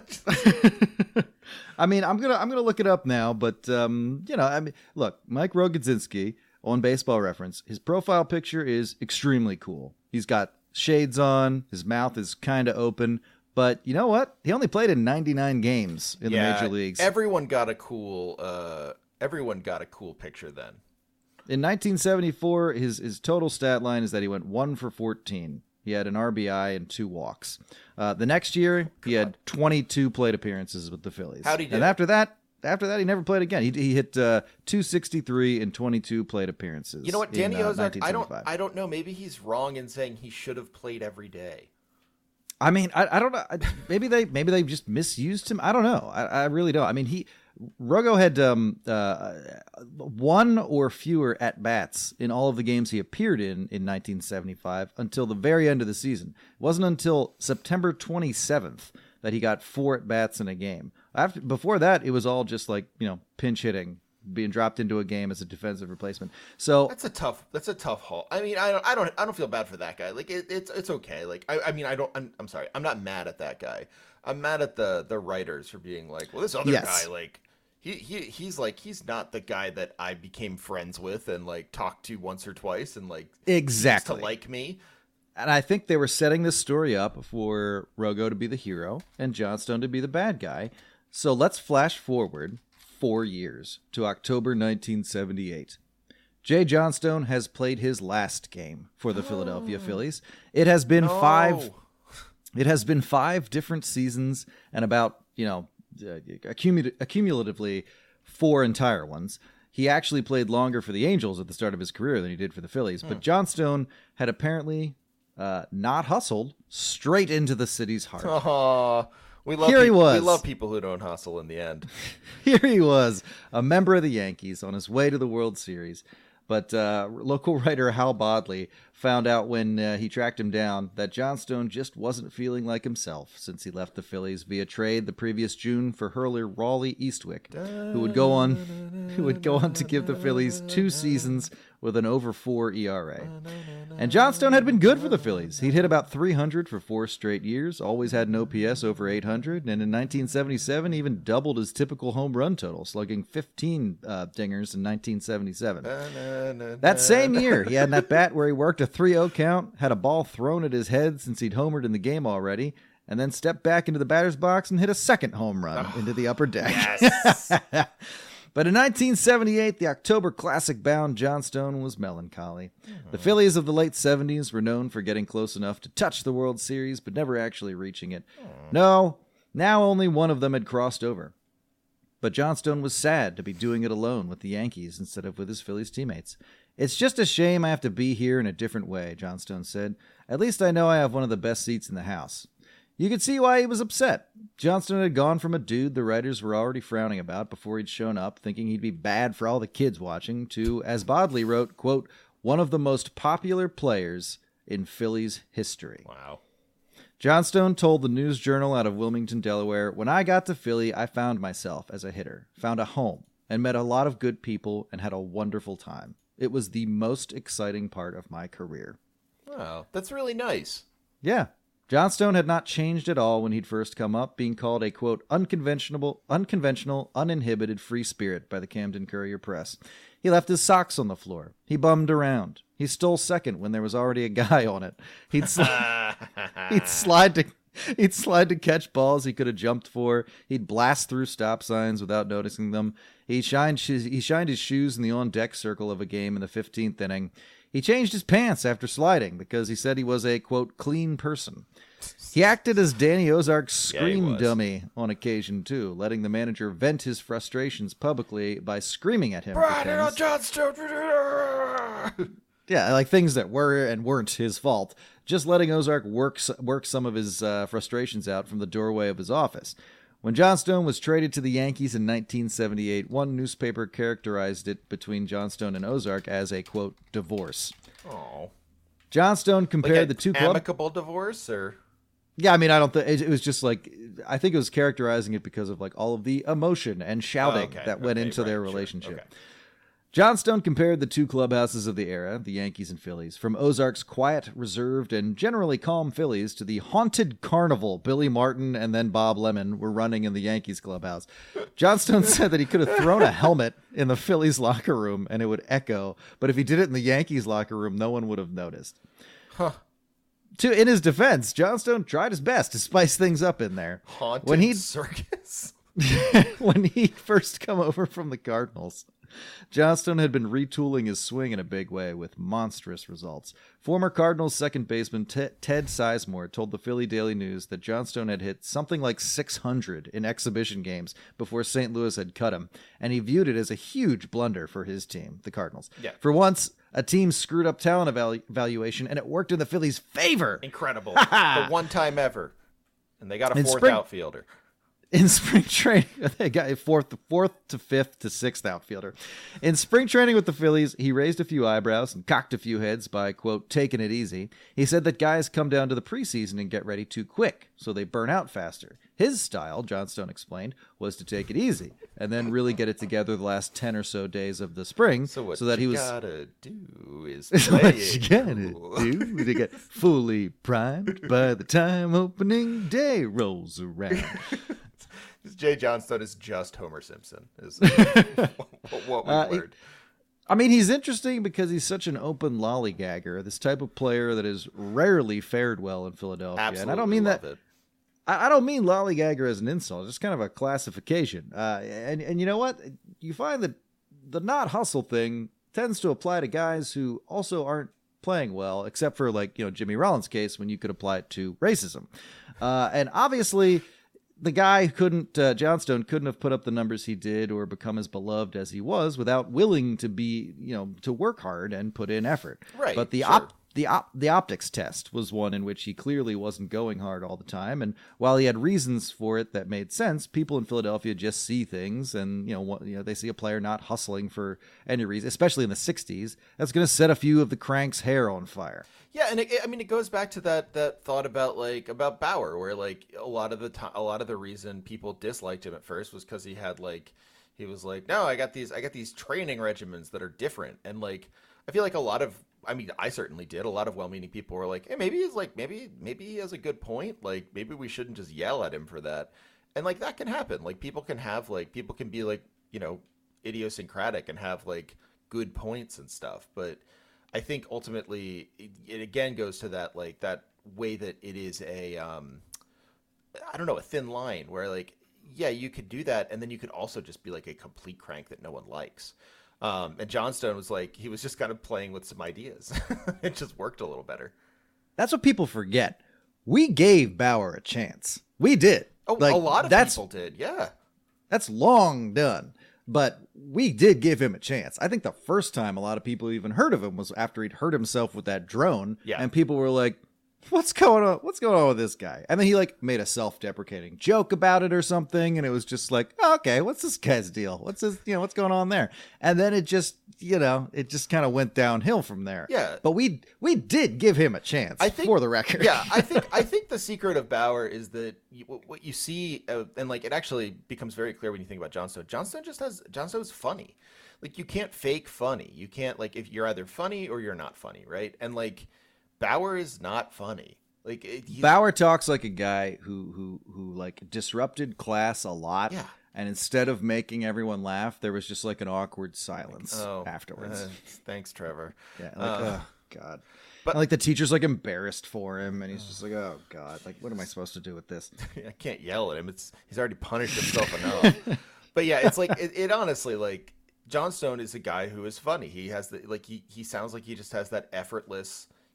I mean, I'm gonna look it up now, but look, Mike Rogodzinski on Baseball Reference, his profile picture is extremely cool. He's got shades on, his mouth is kind of open, but you know what? He only played in 99 games in the major leagues. Everyone got a cool picture then. In 1974, his total stat line is that he went 1 for 14. He had an RBI and 2 walks. The next year, he had 22 plate appearances with the Phillies. How'd he do? And after that, he never played again. He hit 263 in 22 plate appearances. You know what, Danny Ozark? I 1975. don't know. Maybe he's wrong in saying he should have played every day. I mean, I don't know. Maybe they just misused him. I don't know. I really don't. I mean, Rogo had 1 or fewer at bats in all of the games he appeared in 1975 until the very end of the season. It wasn't until September 27th that he got 4 at bats in a game. Before that, it was all just like, pinch hitting, being dropped into a game as a defensive replacement. So that's a tough haul. I mean, I don't feel bad for that guy. Like it's okay. Like I'm sorry. I'm not mad at that guy. I'm mad at the writers for being like, well, this other guy, like he's not the guy that I became friends with and like talked to once or twice and like exactly used to like me. And I think they were setting this story up for Rogo to be the hero and Johnstone to be the bad guy. So let's flash forward 4 years to October 1978. Jay Johnstone has played his last game for the Philadelphia Phillies. It has been 5 different seasons and about, accumulatively 4 entire ones. He actually played longer for the Angels at the start of his career than he did for the Phillies, but Johnstone had apparently not hustled straight into the city's heart. Oh, we love people who don't hustle in the end. Here he was, a member of the Yankees on his way to the World Series. But local writer Hal Bodley found out when he tracked him down that Johnstone just wasn't feeling like himself since he left the Phillies via trade the previous June for hurler Raleigh Eastwick, who would go on to give the Phillies 2 seasons with an over 4 ERA. And Johnstone had been good for the Phillies. He'd hit about 300 for 4 straight years, always had an OPS over 800, and in 1977 even doubled his typical home run total, slugging 15 dingers in 1977. That same year, he had an at-bat where he worked a 3-0 count, had a ball thrown at his head since he'd homered in the game already, and then stepped back into the batter's box and hit a second home run into the upper deck. Yes. But in 1978, the October Classic-bound Johnstone was melancholy. The Phillies of the late 70s were known for getting close enough to touch the World Series, but never actually reaching it. No, now only one of them had crossed over. But Johnstone was sad to be doing it alone with the Yankees instead of with his Phillies teammates. It's just a shame I have to be here in a different way, Johnstone said. At least I know I have one of the best seats in the house. You could see why he was upset. Johnstone had gone from a dude the writers were already frowning about before he'd shown up, thinking he'd be bad for all the kids watching, to, as Bodley wrote, quote, one of the most popular players in Phillies history. Wow. Johnstone told the News Journal out of Wilmington, Delaware, when I got to Philly, I found myself as a hitter, found a home, and met a lot of good people and had a wonderful time. It was the most exciting part of my career. Wow, that's really nice. Yeah. Johnstone had not changed at all when he'd first come up, being called a, quote, unconventional, uninhibited free spirit by the Camden Courier-Press. He left his socks on the floor. He bummed around. He stole second when there was already a guy on it. He'd slide to catch balls he could have jumped for. He'd blast through stop signs without noticing them. He shined his shoes in the on-deck circle of a game in the 15th inning. He changed his pants after sliding because he said he was a, quote, clean person. He acted as Danny Ozark's Yeah, he scream was. dummy on occasion, too, letting the manager vent his frustrations publicly by screaming at him. for things. Johnstone. Yeah, like things that were and weren't his fault. Just letting Ozark work some of his frustrations out from the doorway of his office. When Johnstone was traded to the Yankees in 1978, one newspaper characterized it between Johnstone and Ozark as a, quote, divorce. Oh. Johnstone compared the two clubs. Amicable divorce, or Yeah, I mean, I don't think it was just like, I think it was characterizing it because of like all of the emotion and shouting that went into their relationship. Okay. Johnstone compared the two clubhouses of the era, the Yankees and Phillies, from Ozark's quiet, reserved, and generally calm Phillies to the haunted carnival Billy Martin and then Bob Lemon were running in the Yankees clubhouse. Johnstone said that he could have thrown a helmet in the Phillies locker room and it would echo, but if he did it in the Yankees locker room, no one would have noticed. In his defense, Johnstone tried his best to spice things up in there. haunted circus. When he first come over from the Cardinals, Johnstone had been retooling his swing in a big way with monstrous results. Former Cardinals second baseman Ted Sizemore told the Philly Daily News that Johnstone had hit something like 600 in exhibition games before St. Louis had cut him, and he viewed it as a huge blunder for his team, the Cardinals. Yeah. For once, a team screwed up talent evaluation, and it worked in the Phillies' favor. Incredible. The one time ever. And they got a In fourth spring- outfielder. In spring training, they got a fourth to fifth to sixth outfielder. In spring training with the Phillies, he raised a few eyebrows and cocked a few heads by, quote, taking it easy. He said that guys come down to the preseason and get ready too quick, so they burn out faster. His style, Johnstone explained, was to take it easy and then really get it together the last 10 or so days of the spring So that he was gotta do is So play what it you gotta cool. do to get fully primed by the time opening day rolls around. Jay Johnstone is just Homer Simpson. Is what we learned. I mean, he's interesting because he's such an open lollygagger, this type of player that has rarely fared well in Philadelphia. Absolutely, and I don't mean love that. it. I don't mean lollygagger as an insult. It's just kind of a classification. And you know what? You find that the not hustle thing tends to apply to guys who also aren't playing well, except for like, Jimmy Rollins' case when you could apply it to racism. And obviously the guy Johnstone couldn't have put up the numbers he did or become as beloved as he was without willing to be, to work hard and put in effort. Right, But the sure. the optics test was one in which he clearly wasn't going hard all the time. And while he had reasons for it that made sense, people in Philadelphia just see things and, they see a player not hustling for any reason, especially in the 60s. That's going to set a few of the cranks' hair on fire. Yeah, and it goes back to that thought about Bauer, where like a lot of the reason people disliked him at first was because he was like, no, I got these training regimens that are different, and like I feel like I certainly did. A lot of well-meaning people were like, hey, maybe he has a good point. Like maybe we shouldn't just yell at him for that, and like that can happen. Like people can be like idiosyncratic and have like good points and stuff, but I think ultimately it again goes to that way that it is a thin line where like, yeah, you could do that. And then you could also just be like a complete crank that no one likes. And Johnstone was like, he was just kind of playing with some ideas. It just worked a little better. That's what people forget. We gave Bauer a chance. We did. Oh, a lot of people did. Yeah. That's long done. But we did give him a chance. I think the first time a lot of people even heard of him was after he'd hurt himself with that drone. Yeah. And people were like, what's going on? What's going on with this guy? And then he like made a self-deprecating joke about it or something. And it was just like, oh, okay, what's this guy's deal? What's what's going on there? And then it just, it just kind of went downhill from there. Yeah. But we did give him a chance, for the record. Yeah, I think the secret of Bauer is that what you see, and like it actually becomes very clear when you think about Johnstone. Johnstone's funny. Like you can't fake funny. You can't like if you're either funny or you're not funny, right? And like Bauer is not funny. Like Bauer talks like a guy who like disrupted class a lot. Yeah. And instead of making everyone laugh, there was just like an awkward silence Oh, afterwards. Thanks, Trevor. Yeah, like, oh God. but- And, like the teacher's like embarrassed for him, and he's just like, oh God, like what am I supposed to do with this? I can't yell at him. He's already punished himself enough. But yeah, it's like it honestly like Johnstone is a guy who is funny. He has he sounds like he just has that effortless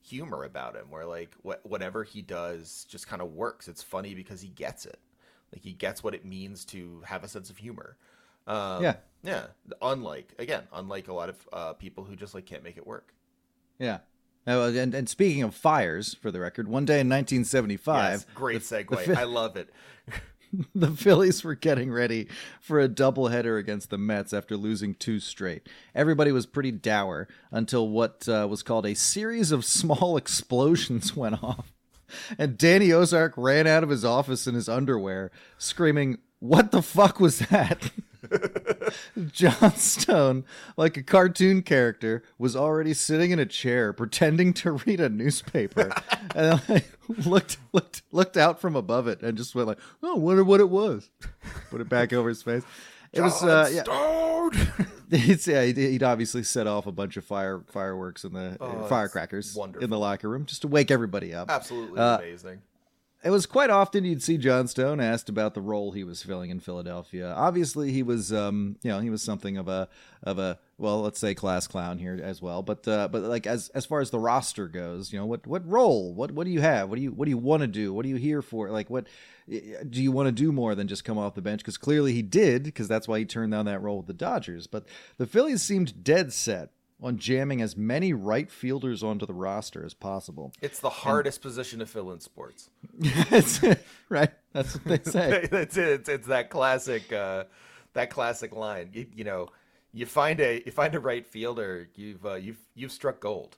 humor about him, where like whatever he does just kind of works. It's funny because he gets it. Like he gets what it means to have a sense of humor. Yeah. Unlike a lot of people who just like can't make it work. Yeah. And speaking of fires, for the record, one day in 1975, yes, great segue. I love it. The Phillies were getting ready for a doubleheader against the Mets after losing 2 straight. Everybody was pretty dour until what was called a series of small explosions went off. And Danny Ozark ran out of his office in his underwear, screaming, "What the fuck was that?" John Stone, like a cartoon character, was already sitting in a chair pretending to read a newspaper, and then looked out from above it and just went like, "Oh, wonder what it was." Put it back over his face. It was Stone. He'd obviously set off a bunch of fireworks in the firecrackers in the locker room just to wake everybody up. Absolutely amazing. It was quite often you'd see John Stone asked about the role he was filling in Philadelphia. Obviously, he was, he was something of a well, let's say class clown here as well. But like as far as the roster goes, what role, what do you have? What do you want to do? What are you here for? Like, what do you want to do more than just come off the bench? Because clearly he did, because that's why he turned down that role with the Dodgers. But the Phillies seemed dead set on jamming as many right fielders onto the roster as possible. It's the hardest position to fill in sports. Right? That's what they say. That's it. It's that classic line. You find a right fielder, you've struck gold.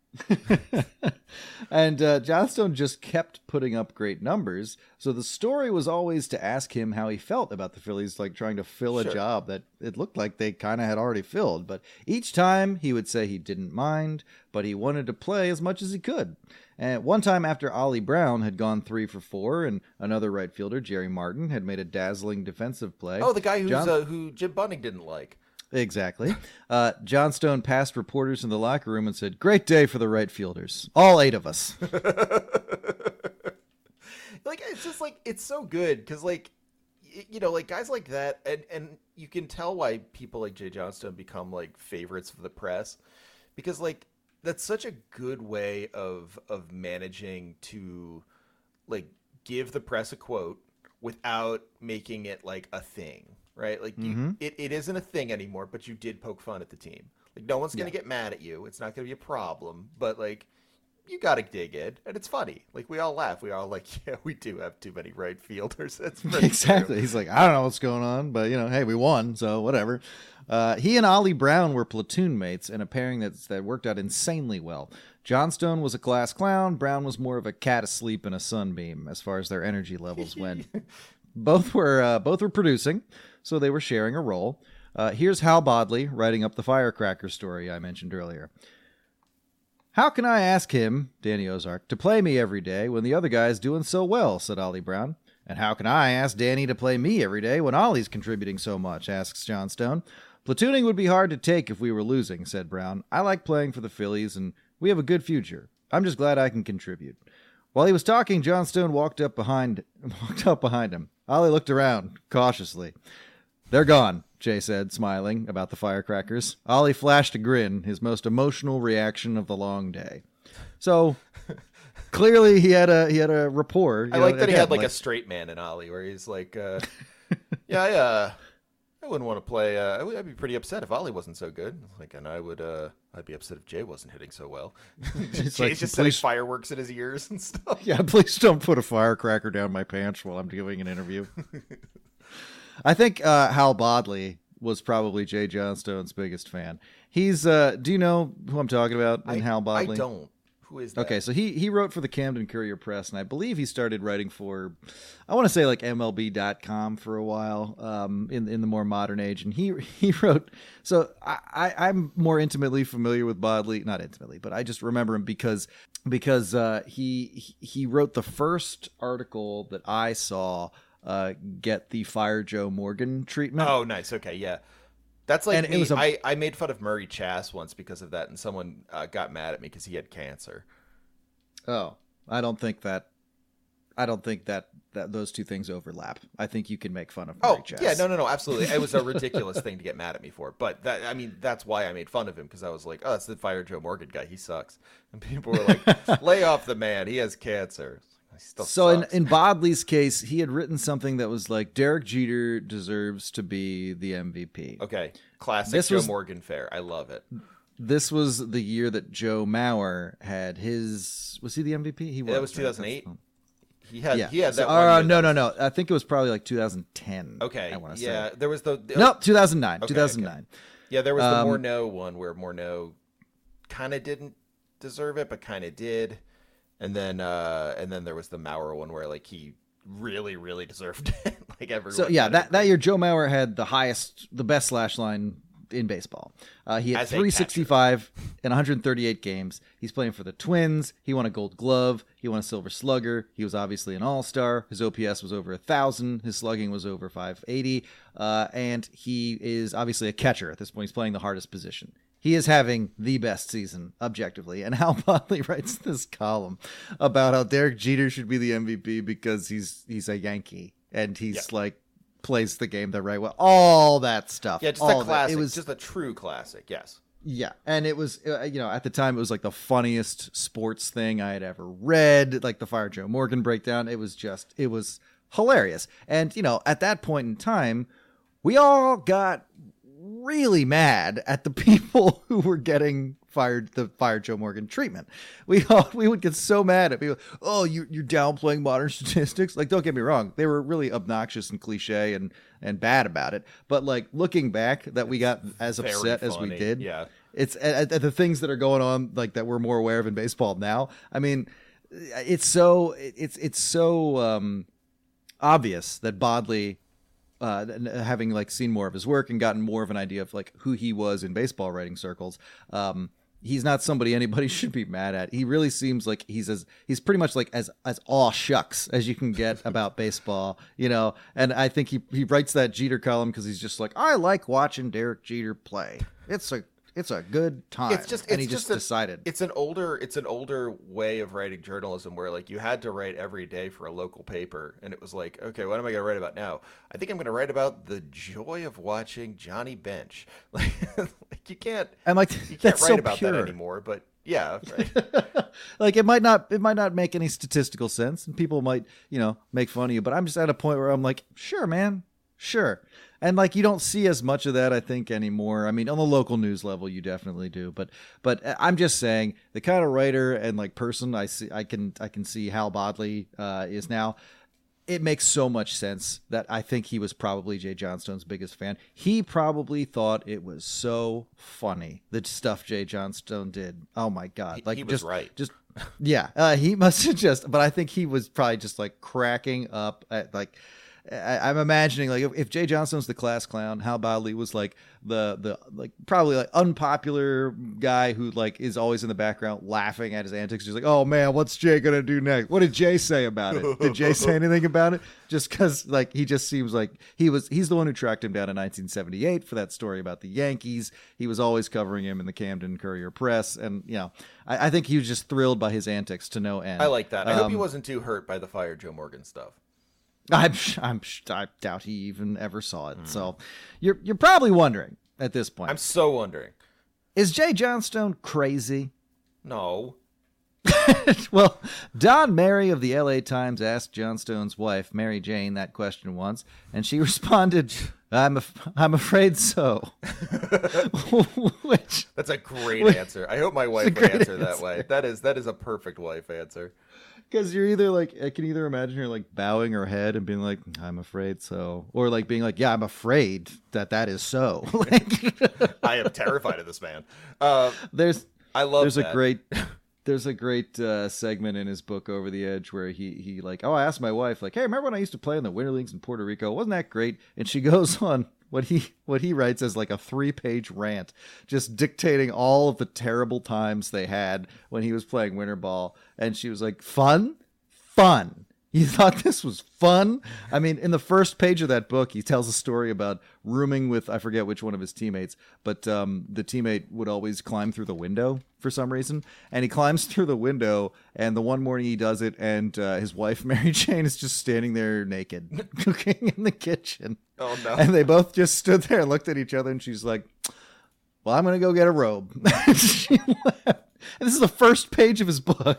And John Stone just kept putting up great numbers, so the story was always to ask him how he felt about the Phillies, like trying to fill a job that it looked like they kind of had already filled. But each time he would say he didn't mind, but he wanted to play as much as he could. And one time after Ollie Brown had gone 3 for 4 and another right fielder, Jerry Martin, had made a dazzling defensive play. Oh, the guy who Jim Bunning didn't like. Exactly. John Stone passed reporters in the locker room and said, "Great day for the right fielders. All 8 of us." Like, it's just like, it's so good because like, like guys like that, and you can tell why people like Jay Johnstone become like favorites of the press, because like that's such a good way of managing to like give the press a quote without making it like a thing. Right? Like it isn't a thing anymore, but you did poke fun at the team. Like no one's going to get mad at you. It's not going to be a problem, but like you got to dig in and it's funny. Like we all laugh. We all like, yeah, we do have too many right fielders. That's exactly. True. He's like, I don't know what's going on, but hey, we won. So whatever. He and Ollie Brown were platoon mates in a pairing that worked out insanely well. John Stone was a class clown. Brown was more of a cat asleep in a sunbeam as far as their energy levels went. Both were producing, so they were sharing a role. Here's Hal Bodley writing up the firecracker story I mentioned earlier. "How can I ask him, Danny Ozark, to play me every day when the other guy's doing so well?" said Ollie Brown. "And how can I ask Danny to play me every day when Ollie's contributing so much?" asks John Stone. "Platooning would be hard to take if we were losing," said Brown. "I like playing for the Phillies, and we have a good future. I'm just glad I can contribute." While he was talking, John Stone walked up behind him. Ollie looked around cautiously. "They're gone," Jay said, smiling about the firecrackers. Ollie flashed a grin, his most emotional reaction of the long day. So clearly he had a rapport. I like that he had like a straight man in Ollie, where he's like, I wouldn't want to play. I'd be pretty upset if Ollie wasn't so good. Like, and I'd be upset if Jay wasn't hitting so well. Jay's like, just setting fireworks in his ears and stuff. Yeah, please don't put a firecracker down my pants while I'm doing an interview. I think Hal Bodley was probably Jay Johnstone's biggest fan. He's do you know who I'm talking about in Hal Bodley? I don't. Who is that? Okay, so he wrote for the Camden Courier Press, and I believe he started writing for, I want to say like MLB.com for a while, in the more modern age. And he wrote, so I'm more intimately familiar with Bodley, not intimately, but I just remember him because he wrote the first article that I saw get the Fire Joe Morgan treatment. Oh, nice. Okay, yeah. That's like me. I made fun of Murray Chass once because of that, and someone got mad at me because he had cancer. Oh, I don't think that those two things overlap. I think you can make fun of Oh, Greg Chess. yeah, no, absolutely. It was a ridiculous thing to get mad at me for. But that's why I made fun of him, because I was like, oh, it's the Fire Joe Morgan guy. He sucks. And people were like, lay off the man. He has cancer. He still So sucks. in Bodley's case, he had written something that was like, Derek Jeter deserves to be the MVP. Okay, classic This Joe was- Morgan fare. I love it. This was the year that Joe Mauer had his. Was he the MVP? He was. That was right? 2008. That's- He had Yeah. that So- one year. no. I think it was probably like 2010. Okay, I want to yeah, say. there was the No, 2009. Okay, 2009. Yeah, there was the Um, Morneau one where Morneau kind of didn't deserve it, but kind of did, and then there was the Mauer one where like he really, really deserved it. Like everyone. So yeah, kind of that year Joe Mauer had the best slash line in baseball. He had As a 365 in 138 games. He's playing for the Twins. He won a Gold Glove. He won a Silver Slugger. He was obviously an All-Star. His OPS was over 1,000. His slugging was over 580. And he is obviously a catcher at this point. He's playing the hardest position. He is having the best season, objectively. And Hal Bodley writes this column about how Derek Jeter should be the MVP because he's a Yankee and he's like plays the game the right way. All that stuff. Yeah, just all a classic. It was just a true classic. Yes. yeah, and it was at the time it was like the funniest sports thing I had ever read. Like the Fire Joe Morgan breakdown. It was hilarious. And at that point in time, we all got really mad at the people who were getting the Fire Joe Morgan treatment. We would get so mad at people. Oh, you're downplaying modern statistics. Like, don't get me wrong, they were really obnoxious and cliche and bad about it. But like looking back, that we got as Very upset as we funny. did. Yeah. It's at the things that are going on, like that we're more aware of in baseball now. I mean, it's so obvious that Bodley, having like seen more of his work and gotten more of an idea of like who he was in baseball writing circles, he's not somebody anybody should be mad at. He really seems like he's pretty much like as aw shucks as you can get about baseball, And I think he writes that Jeter column because he's just like, I like watching Derek Jeter play. It's a good time. He just decided. It's an older way of writing journalism where like you had to write every day for a local paper, and it was like, okay, what am I going to write about now? I think I'm going to write about the joy of watching Johnny Bench. Like you can't. And like You can't that's write so about pure. that anymore, but yeah, right. Like it might not make any statistical sense, and people might make fun of you. But I'm just at a point where I'm like, sure, man, sure. And like you don't see as much of that, I think, anymore. I mean, on the local news level, you definitely do. But I'm just saying, the kind of writer and like person I can see Hal Bodley is now. It makes so much sense that I think he was probably Jay Johnstone's biggest fan. He probably thought it was so funny, the stuff Jay Johnstone did. Oh my God! Like he was right. Yeah, he must have just. But I think he was probably just like cracking up at like. I'm imagining like if Jay Johnstone's the class clown, Hal Bodley was like the like probably like unpopular guy who like is always in the background laughing at his antics. Just like, oh man, what's Jay gonna do next? What did Jay say about it? Did Jay say anything about it? Just because like he just seems like he's the one who tracked him down in 1978 for that story about the Yankees. He was always covering him in the Camden Courier Press, and I think he was just thrilled by his antics to no end. I like that. I hope he wasn't too hurt by the Fire Joe Morgan stuff. I doubt he even ever saw it. So you're probably wondering at this point. I'm so wondering. Is Jay Johnstone crazy? No. Well, Don Mary of the LA Times asked Johnstone's wife, Mary Jane, that question once, and she responded, I'm afraid so. Which That's a great answer. I hope my wife would answer that way. That is a perfect wife answer. because you're either like, I can either imagine her like bowing her head and being like, I'm afraid so, or like being like, yeah, I'm afraid that is so. Like, I am terrified of this man. there's that. There's a great segment in his book Over the Edge where he like, I asked my wife like, hey, remember when I used to play in the Winter Leagues in Puerto Rico? Wasn't that great? And she goes on what he writes as like a 3-page rant, just dictating all of the terrible times they had when he was playing winter ball. And she was like, fun. You thought this was fun? I mean, in the first page of that book, he tells a story about rooming with, I forget which one of his teammates, but the teammate would always climb through the window for some reason. And he climbs through the window, and the one morning he does it, and his wife, Mary Jane, is just standing there naked, cooking in the kitchen. Oh, no. And they both just stood there and looked at each other, and she's like, well, I'm going to go get a robe. She left. And this is the first page of his book.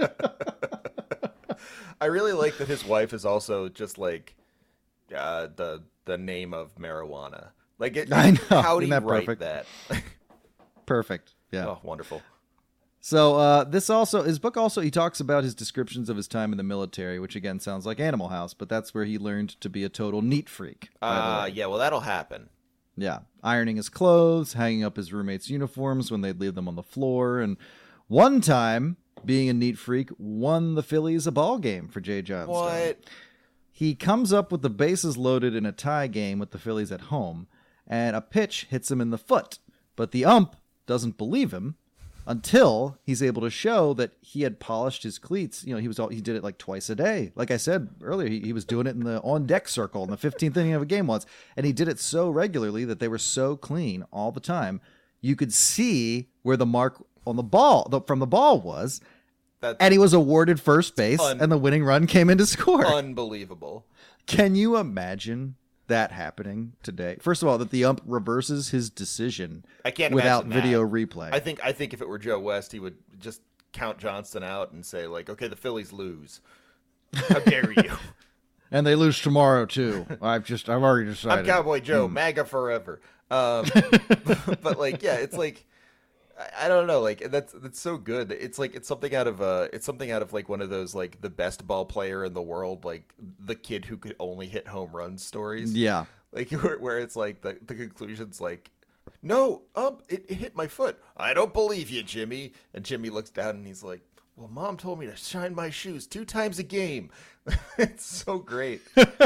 I really like that his wife is also just like the name of marijuana. Like it. I know. How do Isn't you that write perfect? that? Perfect. Yeah. Oh, wonderful. So his book also, he talks about his descriptions of his time in the military, which again sounds like Animal House, but that's where he learned to be a total neat freak. Yeah. Well, that'll happen. Yeah. Ironing his clothes, hanging up his roommates' uniforms when they'd leave them on the floor. And one time, being a neat freak, won the Phillies a ball game for Jay Johnstone. What? He comes up with the bases loaded in a tie game with the Phillies at home, and a pitch hits him in the foot. But the ump doesn't believe him until he's able to show that he had polished his cleats. You know, he did it like twice a day. Like I said earlier, he was doing it in the on-deck circle in the 15th inning of a game once, and he did it so regularly that they were so clean all the time. You could see where the mark on the ball from the ball was, and he was awarded first base, and the winning run came in to score. Unbelievable. Can you imagine that happening today? First of all, that the ump reverses his decision I can't without imagine video that. replay. I think if it were Joe West, he would just count Johnston out and say like, "Okay, the Phillies lose. How dare you?" And they lose tomorrow too. I've already decided. I'm Cowboy Joe, MAGA forever. But like, yeah, it's like, I don't know, like that's so good. It's like it's something out of like one of those like the best ball player in the world, like the kid who could only hit home run stories. Yeah. Like where it's like the conclusion's like, no, it hit my foot. I don't believe you, Jimmy. And Jimmy looks down and he's like, well, Mom told me to shine my shoes 2 times a game. It's so great.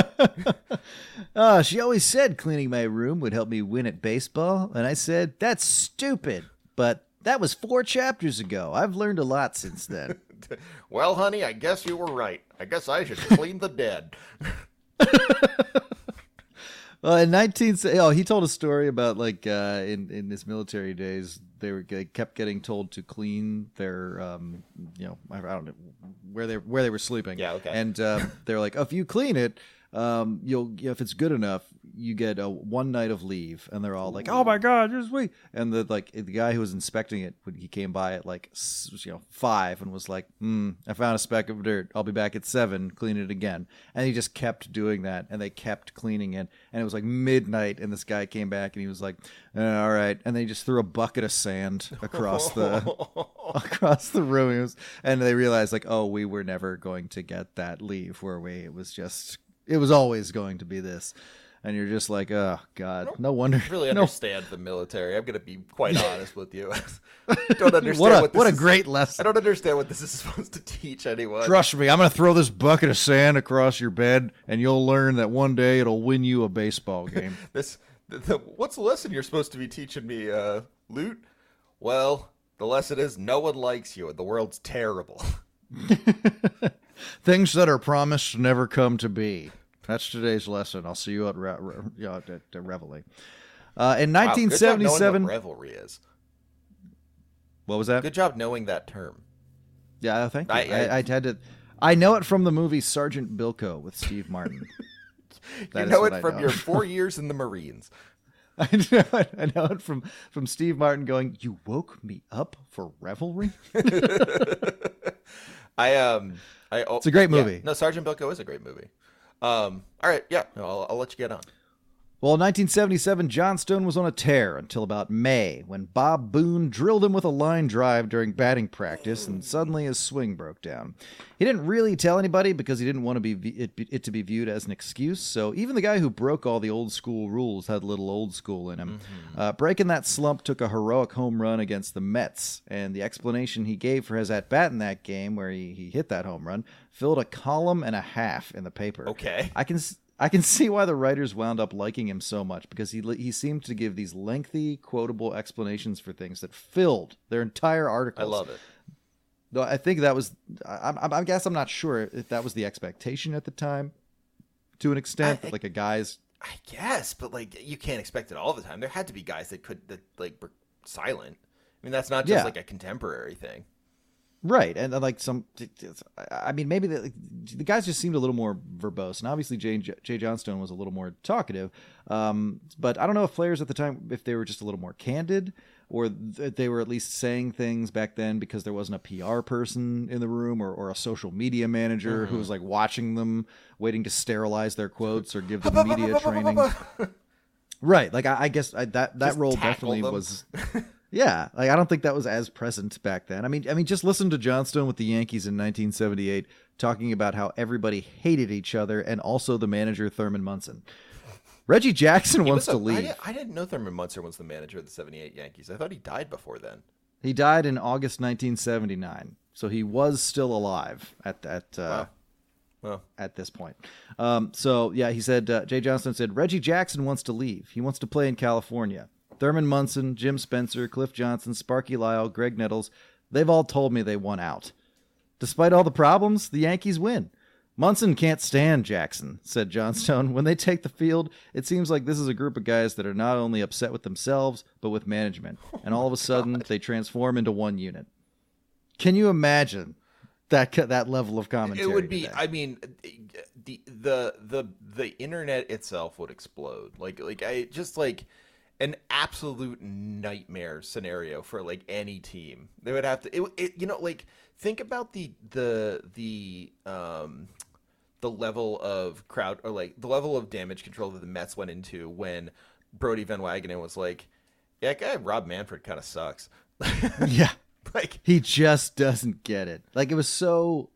She always said cleaning my room would help me win at baseball, and I said, that's stupid. But that was 4 chapters ago. I've learned a lot since then. Well, honey, I guess you were right. I guess I should clean the dead. Well, he told a story about like in his military days, they kept getting told to clean their I don't know where they were sleeping. Yeah, okay. And they're like, oh, if you clean it, if it's good enough, you get a 1 night of leave. And they're all like, oh my God, you're sweet. And the guy who was inspecting it, when he came by at 5 and was like, I found a speck of dirt. I'll be back at 7, clean it again. And he just kept doing that, and they kept cleaning it. And it was like midnight, and this guy came back, and he was like, all right. And then he just threw a bucket of sand across the room. And they realized like, oh, we were never going to get that leave, were we? It was always going to be this. And you're just like, oh, God, no wonder. I really understand the military. I'm going to be quite honest with you. I don't understand what a great lesson. I don't understand what this is supposed to teach anyone. Trust me, I'm going to throw this bucket of sand across your bed, and you'll learn that one day it'll win you a baseball game. What's the lesson you're supposed to be teaching me, Loot? Well, the lesson is no one likes you, and the world's terrible. Things that are promised never come to be. That's today's lesson. I'll see you at Reveille. In 1977, good job knowing what revelry is. What was that? Good job knowing that term. Yeah, thank you. I had to. I know it from the movie Sergeant Bilko with Steve Martin. You know it from your 4 years in the Marines. I know it from Steve Martin going, "You woke me up for revelry." It's a great movie. Yeah. No, Sergeant Bilko is a great movie. All right, yeah, I'll let you get on. Well, in 1977, Johnstone was on a tear until about May, when Bob Boone drilled him with a line drive during batting practice, and suddenly his swing broke down. He didn't really tell anybody because he didn't want it to be viewed as an excuse, so even the guy who broke all the old school rules had a little old school in him. Breaking that slump took a heroic home run against the Mets, and the explanation he gave for his at-bat in that game, where he hit that home run, filled a column and a half in the paper. Okay. I can see why the writers wound up liking him so much, because he seemed to give these lengthy, quotable explanations for things that filled their entire articles. I love it. No, I think that was. I guess I'm not sure if that was the expectation at the time, to an extent. Like a guy's. I guess, but like you can't expect it all the time. There had to be guys that like were silent. I mean, that's not just like a contemporary thing. Right, and like I mean, maybe the guys just seemed a little more verbose, and obviously Jay Johnstone was a little more talkative. But I don't know if players at the time, if they were just a little more candid, or they were at least saying things back then because there wasn't a PR person in the room or a social media manager who was like watching them, waiting to sterilize their quotes or give them media training. Right, like I guess that role definitely was. Yeah, like I don't think that was as present back then. I mean, just listen to Johnstone with the Yankees in 1978 talking about how everybody hated each other, and also the manager Thurman Munson. Reggie Jackson wants to leave. I didn't know Thurman Munson was the manager of the '78 Yankees. I thought he died before then. He died in August 1979, so he was still alive at this point. So yeah, he said Jay Johnstone said Reggie Jackson wants to leave. He wants to play in California. Thurman Munson, Jim Spencer, Cliff Johnson, Sparky Lyle, Greg Nettles, they've all told me they want out. Despite all the problems, the Yankees win. Munson can't stand Jackson, said Johnstone. When they take the field, it seems like this is a group of guys that are not only upset with themselves, but with management. And all of a sudden, they transform into one unit. Can you imagine that level of commentary? It would be, today? I mean, the internet itself would explode. I just an absolute nightmare scenario for like any team. They would have to think about the level of crowd, or like the level of damage control that the Mets went into when Brodie Van Wagenen was like, yeah, that guy Rob Manfred kind of sucks. Yeah. Like he just doesn't get it. Like it was so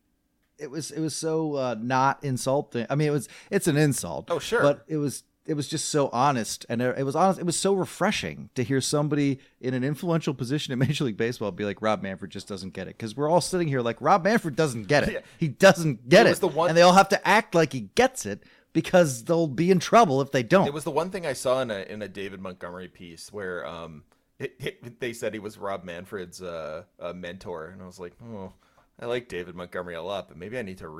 not insulting. I mean, it's an insult. Oh, sure. But it was just so honest, and it was honest. It was so refreshing to hear somebody in an influential position in Major League Baseball be like, Rob Manfred just doesn't get it. Because we're all sitting here like, Rob Manfred doesn't get it. Yeah. He doesn't get it. And they all have to act like he gets it because they'll be in trouble if they don't. It was the one thing I saw in a David Montgomery piece where they said he was Rob Manfred's mentor, and I was like, oh, I like David Montgomery a lot, but maybe I need to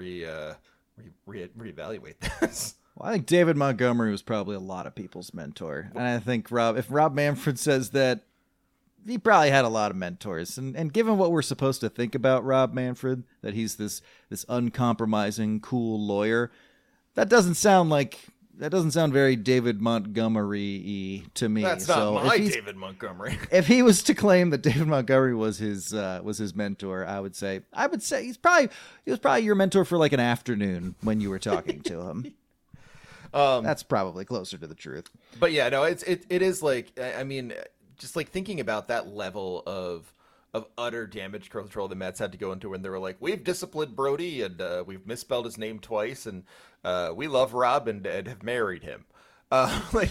reevaluate this. Well, I think David Montgomery was probably a lot of people's mentor. And I think if Rob Manfred says that, he probably had a lot of mentors. And given what we're supposed to think about Rob Manfred, that he's this uncompromising, cool lawyer, that doesn't sound very David Montgomery-y to me. That's not my David Montgomery. If he was to claim that David Montgomery was his mentor, I would say he was probably your mentor for like an afternoon when you were talking to him. That's probably closer to the truth. But yeah, no, it is like, I mean, just like thinking about that level of utter damage control the Mets had to go into when they were like, we've disciplined Brodie and we've misspelled his name twice, and we love Rob and have married him. To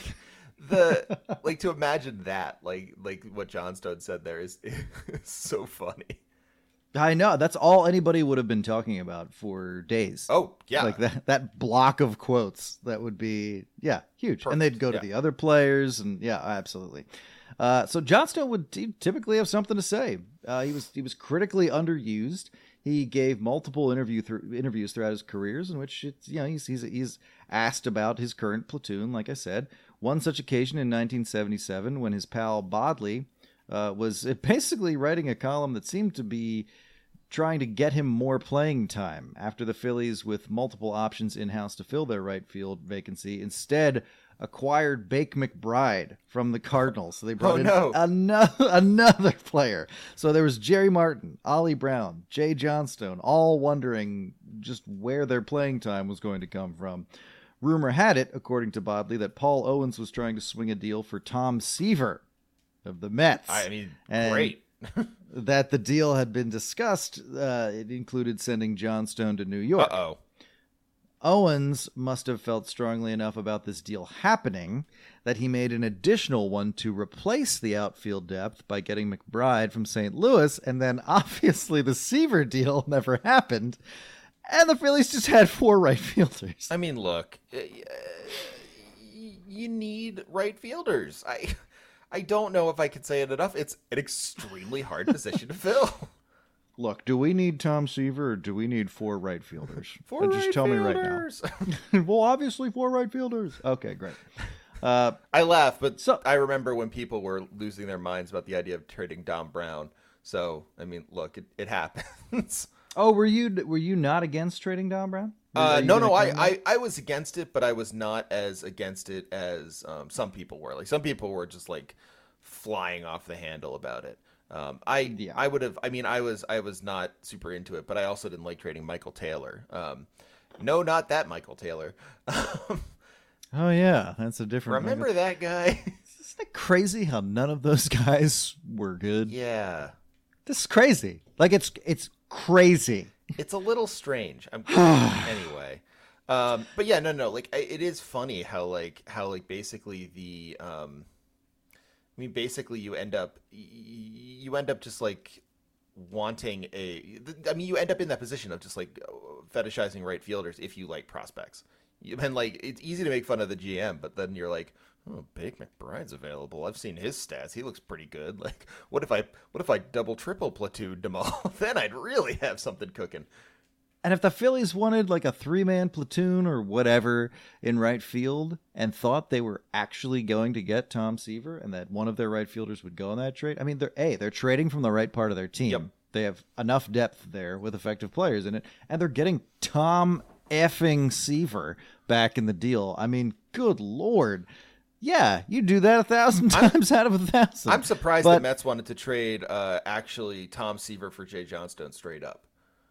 imagine that, like what Johnstone said there is so funny. I know. That's all anybody would have been talking about for days. Oh, yeah. Like that block of quotes, that would be, yeah, huge. Perfect. And they'd go to the other players, and yeah, absolutely. So Johnstone would typically have something to say. He was critically underused. He gave multiple interviews throughout his careers in which he's asked about his current platoon, like I said. One such occasion in 1977 when his pal Bodley was basically writing a column that seemed to be trying to get him more playing time after the Phillies, with multiple options in-house to fill their right field vacancy, instead acquired Bake McBride from the Cardinals. So they brought in another player. So there was Jerry Martin, Ollie Brown, Jay Johnstone, all wondering just where their playing time was going to come from. Rumor had it, according to Bodley, that Paul Owens was trying to swing a deal for Tom Seaver of the Mets. I mean, great. That the deal had been discussed. It included sending Johnstone to New York. Uh-oh. Owens must have felt strongly enough about this deal happening that he made an additional one to replace the outfield depth by getting McBride from St. Louis, and then obviously the Seaver deal never happened, and the Phillies just had 4 right fielders. I mean, look, you need right fielders. I don't know if I could say it enough. It's an extremely hard position to fill. Look, do we need Tom Seaver or do we need 4 right fielders? Four just right tell fielders. me right now. Well, obviously 4 right fielders. Okay, great. I laugh, but So- I remember when people were losing their minds about the idea of trading Dom Brown. So, I mean, look, it happens. Oh, were you not against trading Dom Brown? Are you No, gonna claim that? I was against it, but I was not as against it as some people were. Like, some people were just like flying off the handle about it. I would have. I mean, I was not super into it, but I also didn't like trading Michael Taylor. No, not that Michael Taylor. Oh yeah, that's a different. Remember that guy? Isn't it crazy how none of those guys were good? Yeah, This is crazy. Like it's crazy. it's a little strange. Anyway. But yeah, no. Like, it is funny how basically the I mean, basically you end up just like wanting you end up in that position of just like fetishizing right fielders if you like prospects. And like, it's easy to make fun of the GM, but then you're like, oh, Bake McBride's available. I've seen his stats. He looks pretty good. Like, what if I double triple platooned them all? Then I'd really have something cooking. And if the Phillies wanted like a 3-man platoon or whatever in right field and thought they were actually going to get Tom Seaver and that one of their right fielders would go on that trade, I mean, they're trading from the right part of their team. Yep. They have enough depth there with effective players in it, and they're getting Tom effing Seaver back in the deal. I mean, good Lord. Yeah, you do that 1,000 times out of 1,000. I'm surprised But the Mets wanted to trade actually Tom Seaver for Jay Johnstone straight up.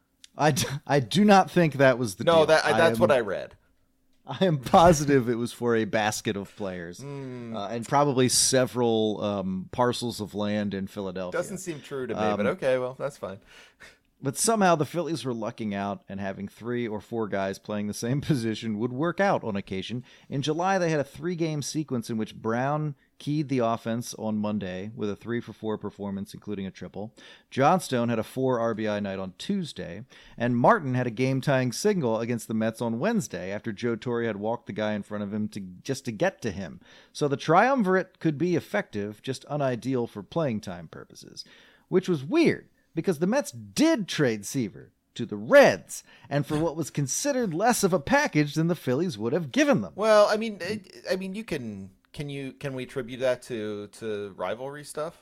I do not think that was the deal. No, that's what I read. I am positive it was for a basket of players and probably several parcels of land in Philadelphia. Doesn't seem true to me, but okay, well, that's fine. But somehow the Phillies were lucking out, and having 3 or 4 guys playing the same position would work out on occasion. In July, they had a 3-game sequence in which Brown keyed the offense on Monday with a 3-for-4 performance, including a triple. Johnstone had a 4 RBI night on Tuesday, and Martin had a game-tying single against the Mets on Wednesday after Joe Torre had walked the guy in front of him to get to him. So the triumvirate could be effective, just unideal for playing time purposes, which was weird, because the Mets did trade Seaver to the Reds, and for what was considered less of a package than the Phillies would have given them. Well, I mean, you can we attribute that to rivalry stuff?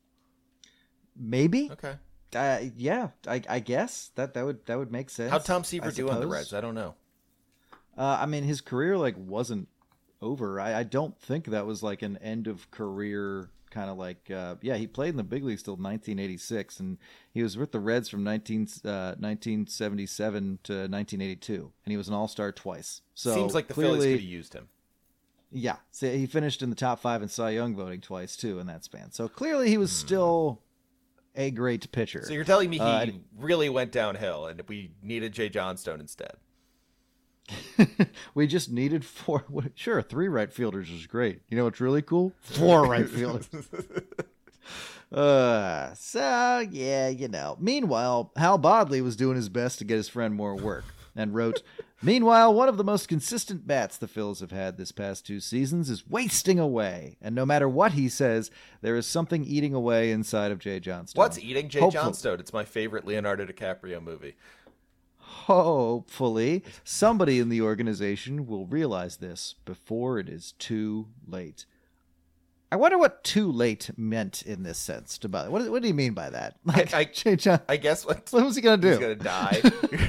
Maybe. Okay. Yeah, I guess that would make sense. How'd Tom Seaver I do on the suppose. Reds? I don't know. I mean, his career wasn't over. I don't think that was like an end of career kind of like. He played in the big leagues till 1986, and he was with the Reds from 1977 to 1982, and he was an All-Star twice. So Seems like the clearly, Phillies could have used him. Yeah, so he finished in the top 5 in Cy Young voting twice too in that span. So clearly he was still a great pitcher. So you're telling me he really went downhill, and we needed Jay Johnstone instead? We just needed 4. Sure, 3 right fielders is great. You know what's really cool? 4 right fielders. So yeah, Meanwhile, Hal Bodley was doing his best to get his friend more work and wrote, "Meanwhile, one of the most consistent bats the Phils have had this past 2 seasons is wasting away. And no matter what he says, there is something eating away inside of Jay Johnstone." What's eating Jay Hopefully. Johnstone? It's my favorite Leonardo DiCaprio movie. Hopefully, somebody in the organization will realize this before it is too late. I wonder what "too late" meant in this sense. What do you mean by that? Like, Jay Johnstone, I guess what was he going to do? He's going to die.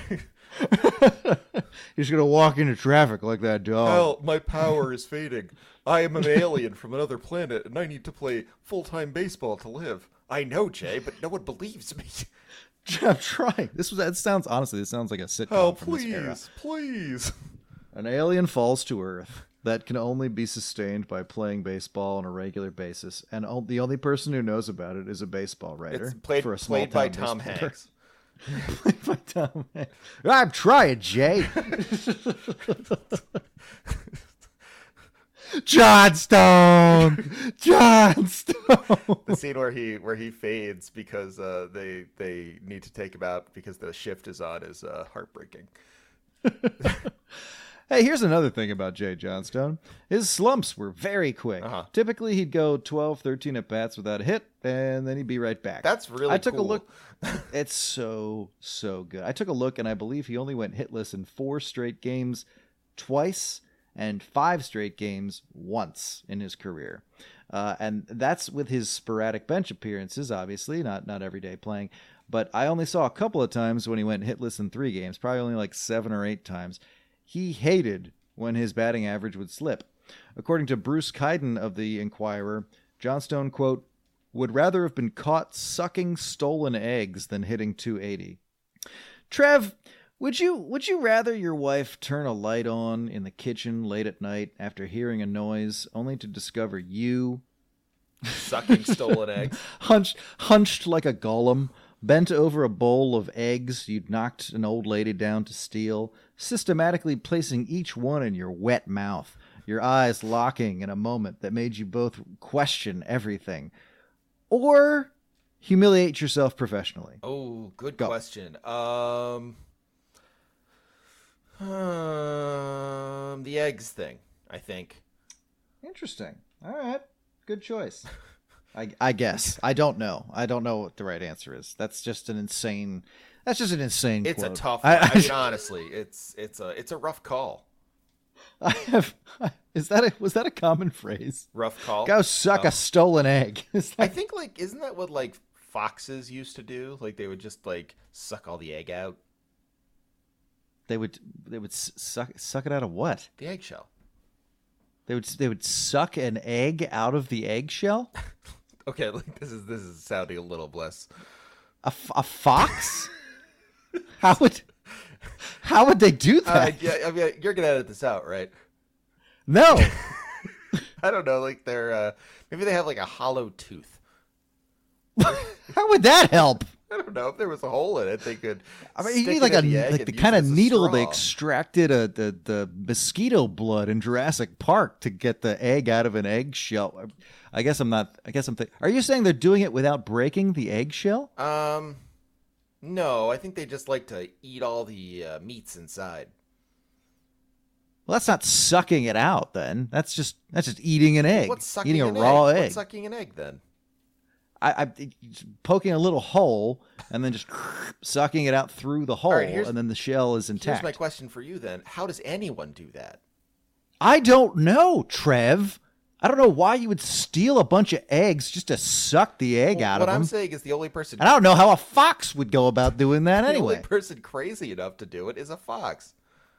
He's going to walk into traffic like that dog. Hell, my power is fading. I am an alien from another planet, and I need to play full-time baseball to live. I know, Jay, but no one believes me. I'm trying. This sounds like a sitcom Oh, from this era. please. An alien falls to Earth that can only be sustained by playing baseball on a regular basis, and the only person who knows about it is a baseball writer. It's played for a small by town Tom newspaper. Hanks. Played by Tom Hanks. I'm trying, Jay. Johnstone. The scene where he fades because they need to take him out because the shift is on is heartbreaking. Hey, here's another thing about Jay Johnstone. His slumps were very quick. Typically, he'd go 12, 13 at bats without a hit, and then he'd be right back. That's really I took cool. a look. It's so good. I took a look, and I believe he only went hitless in 4 straight games twice and 5 straight games once in his career. And that's with his sporadic bench appearances, obviously, not every day playing. But I only saw a couple of times when he went hitless in 3 games, probably only like 7 or 8 times. He hated when his batting average would slip. According to Bruce Kyden of the Inquirer, Johnstone, quote, would rather have been caught sucking stolen eggs than hitting 280. Trev, would you rather your wife turn a light on in the kitchen late at night after hearing a noise only to discover you Sucking stolen eggs. hunched like a golem, bent over a bowl of eggs you'd knocked an old lady down to steal, systematically placing each one in your wet mouth, your eyes locking in a moment that made you both question everything? Or humiliate yourself professionally? Oh, good Go. question. The eggs thing, I think. Interesting. All right. Good choice. I guess. I don't know. I don't know what the right answer is. That's just an insane It's quote. a tough one. I mean, honestly, it's a rough call. Was that a common phrase? Rough call. Go suck a stolen egg. Is I that- think isn't that what foxes used to do? Like they would just suck all the egg out, they would suck it out of what? the eggshell. They would suck an egg out of the eggshell? Okay, this is sounding a little bliss. A fox? How would they do that? Yeah, I mean, you're gonna edit this out, right? No. I don't know. They're maybe they have a hollow tooth. How would that help? I don't know. If there was a hole in it, they could. I mean, you stick need it in the egg like and the use kind it of as a needle they straw. extracted the mosquito blood in Jurassic Park to get the egg out of an eggshell. I guess I'm not. I guess I'm. Are you saying they're doing it without breaking the eggshell? No, I think they just like to eat all the meats inside. Well, that's not sucking it out. Then that's just eating an egg. What's sucking eating a an raw egg? egg. What's sucking an egg then? I poking a little hole and then just sucking it out through the hole, right, and then the shell is Here's intact. my question for you then: how does anyone do that? I don't know, Trev. I don't know why you would steal a bunch of eggs just to suck the egg out What of I'm them. saying is the only person. And I don't know how a fox would go about doing that The anyway. only person crazy enough to do it is a fox.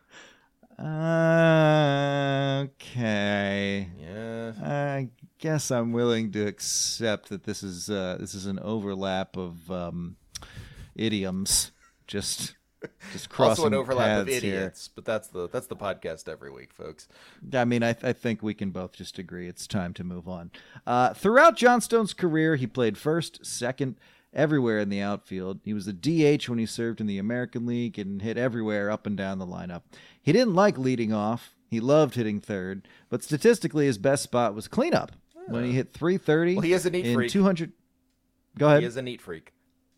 Okay. Yeah. I guess I'm willing to accept that this is an overlap of idioms. Just crossing Also an overlap of paths here. idiots, but that's the podcast every week, folks. I mean, I think we can both just agree it's time to move on. Throughout Johnstone's career, he played first, second, everywhere in the outfield. He was a DH when he served in the American League and hit everywhere up and down the lineup. He didn't like leading off. He loved hitting third, but statistically his best spot was cleanup when he hit 330 Well, he is a neat in freak. 200. Go ahead. He is a neat freak.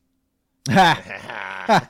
Ha!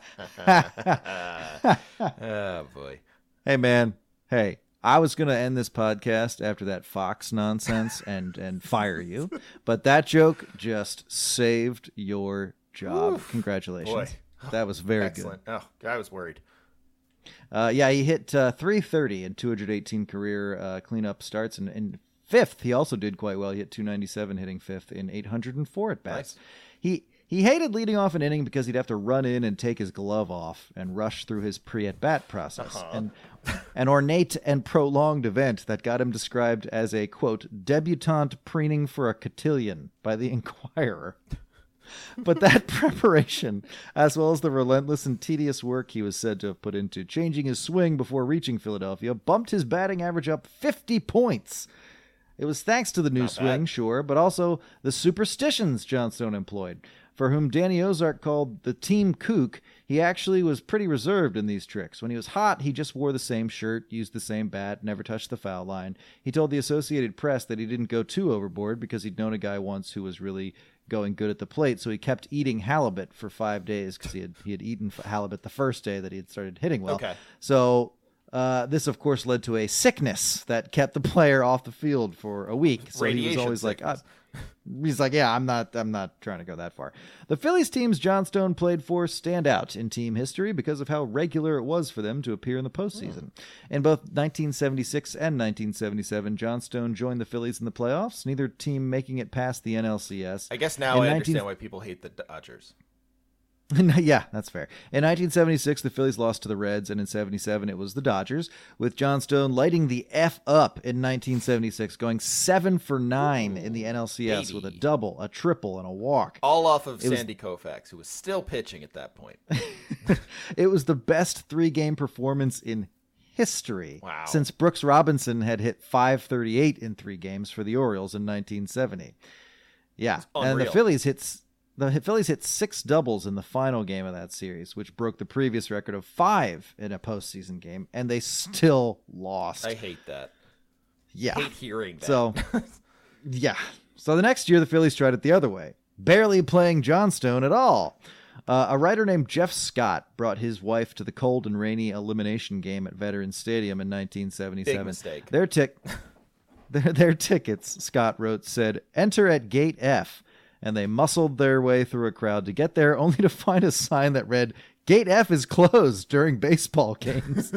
Oh boy. Hey man, hey, I was going to end this podcast after that Fox nonsense and fire you, but that joke just saved your job. Congratulations. boy. That was very Excellent. Oh, I was worried. good. Yeah, he hit 330 in 218 career cleanup starts, and in fifth, he also did quite well. He hit 297, hitting fifth in 804 at bats. Nice. He hated leading off an inning because he'd have to run in and take his glove off and rush through his pre-at-bat process. And an ornate and prolonged event that got him described as a, quote, debutante preening for a cotillion by the Inquirer. But that preparation, as well as the relentless and tedious work he was said to have put into changing his swing before reaching Philadelphia, bumped his batting average up 50 points. It was thanks to the new swing, sure, but also the superstitions Johnstone employed. For whom Danny Ozark called the team kook, he actually was pretty reserved in these tricks. When he was hot, he just wore the same shirt, used the same bat, never touched the foul line. He told the Associated Press that he didn't go too overboard because he'd known a guy once who was really going good at the plate, so he kept eating halibut for 5 days because he had eaten halibut the first day that he had started hitting well. Okay. So This, of course, led to a sickness that kept the player off the field for a week. So he was Radiation always sickness. he's like, yeah, I'm not trying to go that far. The Phillies teams Johnstone played for stand out in team history because of how regular it was for them to appear in the postseason. In both 1976 and 1977, Johnstone joined the Phillies in the playoffs, neither team making it past the NLCS. I guess now I understand why people hate the Dodgers. Yeah, that's fair. In 1976, the Phillies lost to the Reds, and in 77, it was the Dodgers, with Johnstone lighting the F up in 1976, going 7 for 9 in the NLCS baby. with a double, a triple, and a walk. All off of Sandy Koufax, who was still pitching at that point. It was the best 3-game performance in history Wow. since Brooks Robinson had hit .538 in 3 games for the Orioles in 1970. Yeah, and the unreal. Phillies hit 6 doubles in the final game of that series, which broke the previous record of 5 in a postseason game, and they still lost. I hate that. Yeah. Hate hearing that. So, yeah. So the next year, the Phillies tried it the other way, barely playing Johnstone at all. A writer named Jeff Scott brought his wife to the cold and rainy elimination game at Veterans Stadium in 1977. Big mistake. Their tickets, Scott wrote, said, "Enter at gate F," and they muscled their way through a crowd to get there, only to find a sign that read, "Gate F is closed during baseball games."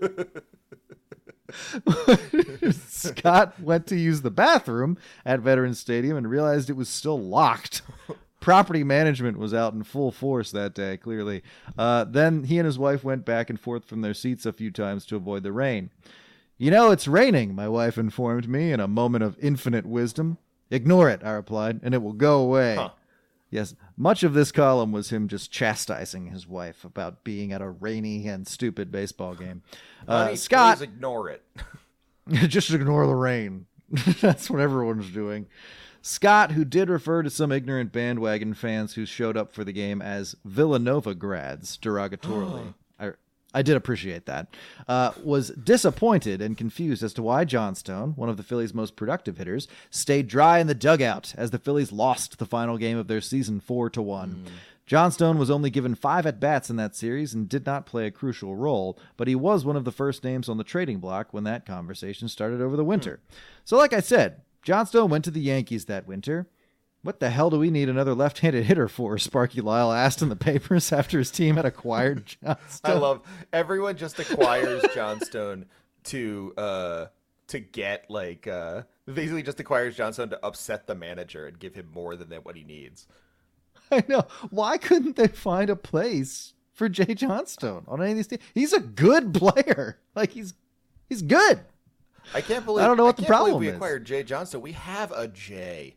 Scott went to use the bathroom at Veterans Stadium and realized it was still locked. Property management was out in full force that day, clearly. Then he and his wife went back and forth from their seats a few times to avoid the rain. "You know, it's raining," my wife informed me in a moment of infinite wisdom. "Ignore it," I replied, "and it will go away." Huh. Yes, much of this column was him just chastising his wife about being at a rainy and stupid baseball game. Honey, Scott, please ignore it. just ignore the rain. That's what everyone's doing. Scott, who did refer to some ignorant bandwagon fans who showed up for the game as Villanova grads derogatorily, I did appreciate that, was disappointed and confused as to why Johnstone, one of the Phillies' most productive hitters, stayed dry in the dugout as the Phillies lost the final game of their season 4-1. Johnstone was only given 5 at-bats in that series and did not play a crucial role, but he was one of the first names on the trading block when that conversation started over the winter. So like I said, Johnstone went to the Yankees that winter. "What the hell do we need another left-handed hitter for?" Sparky Lyle asked in the papers after his team had acquired Johnstone. I love everyone just acquires Johnstone to get basically just acquires Johnstone to upset the manager and give him more than what he needs. I know. Why couldn't they find a place for Jay Johnstone on any of these teams? He's a good player. Like he's good. I can't believe. I don't know what the can't believe problem we is. acquired Jay Johnstone. We have a Jay.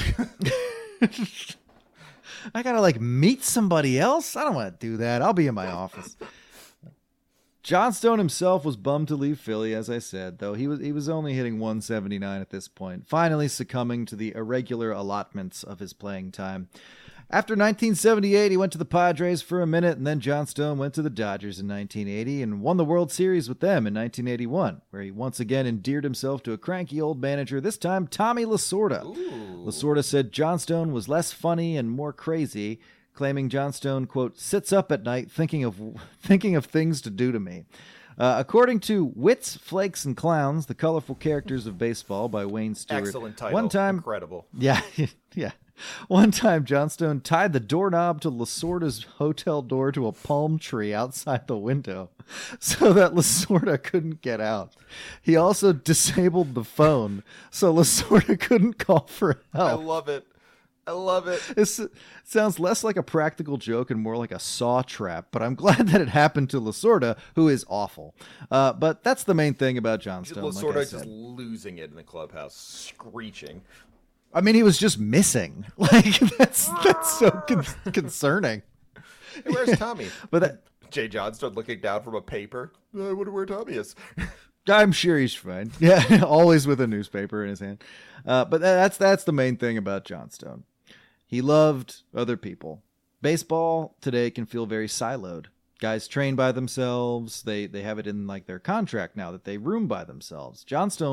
I gotta meet somebody else. I don't want to do that. I'll be in my office. Johnstone himself was bummed to leave Philly, as I said, though he was only hitting 179 at this point, finally succumbing to the irregular allotments of his playing time. After 1978, he went to the Padres for a minute, and then Johnstone went to the Dodgers in 1980 and won the World Series with them in 1981, where he once again endeared himself to a cranky old manager, this time Tommy Lasorda. Lasorda said Johnstone was less funny and more crazy, claiming Johnstone, quote, "sits up at night thinking of things to do to me." According to Wits, Flakes, and Clowns, The Colorful Characters of Baseball by Wayne Stewart. Excellent title. Incredible. Yeah, yeah. One time, Johnstone tied the doorknob to Lasorda's hotel door to a palm tree outside the window so that Lasorda couldn't get out. He also disabled the phone so Lasorda couldn't call for I help. love it. I love it. It sounds less like a practical joke and more like a saw trap, but I'm glad that it happened to Lasorda, who is awful. But that's the main thing about Johnstone. Lasorda like just losing it in the clubhouse, screeching. I mean, he was just missing. Like that's so concerning. Hey, where's Tommy? But that, Jay Johnstone looking down from a paper. I wonder where Tommy is. I'm sure he's fine. Yeah, always with a newspaper in his hand. But that's the main thing about Johnstone. He loved other people. Baseball today can feel very siloed. Guys train by themselves. They have it in their contract now that they room by themselves. Johnstone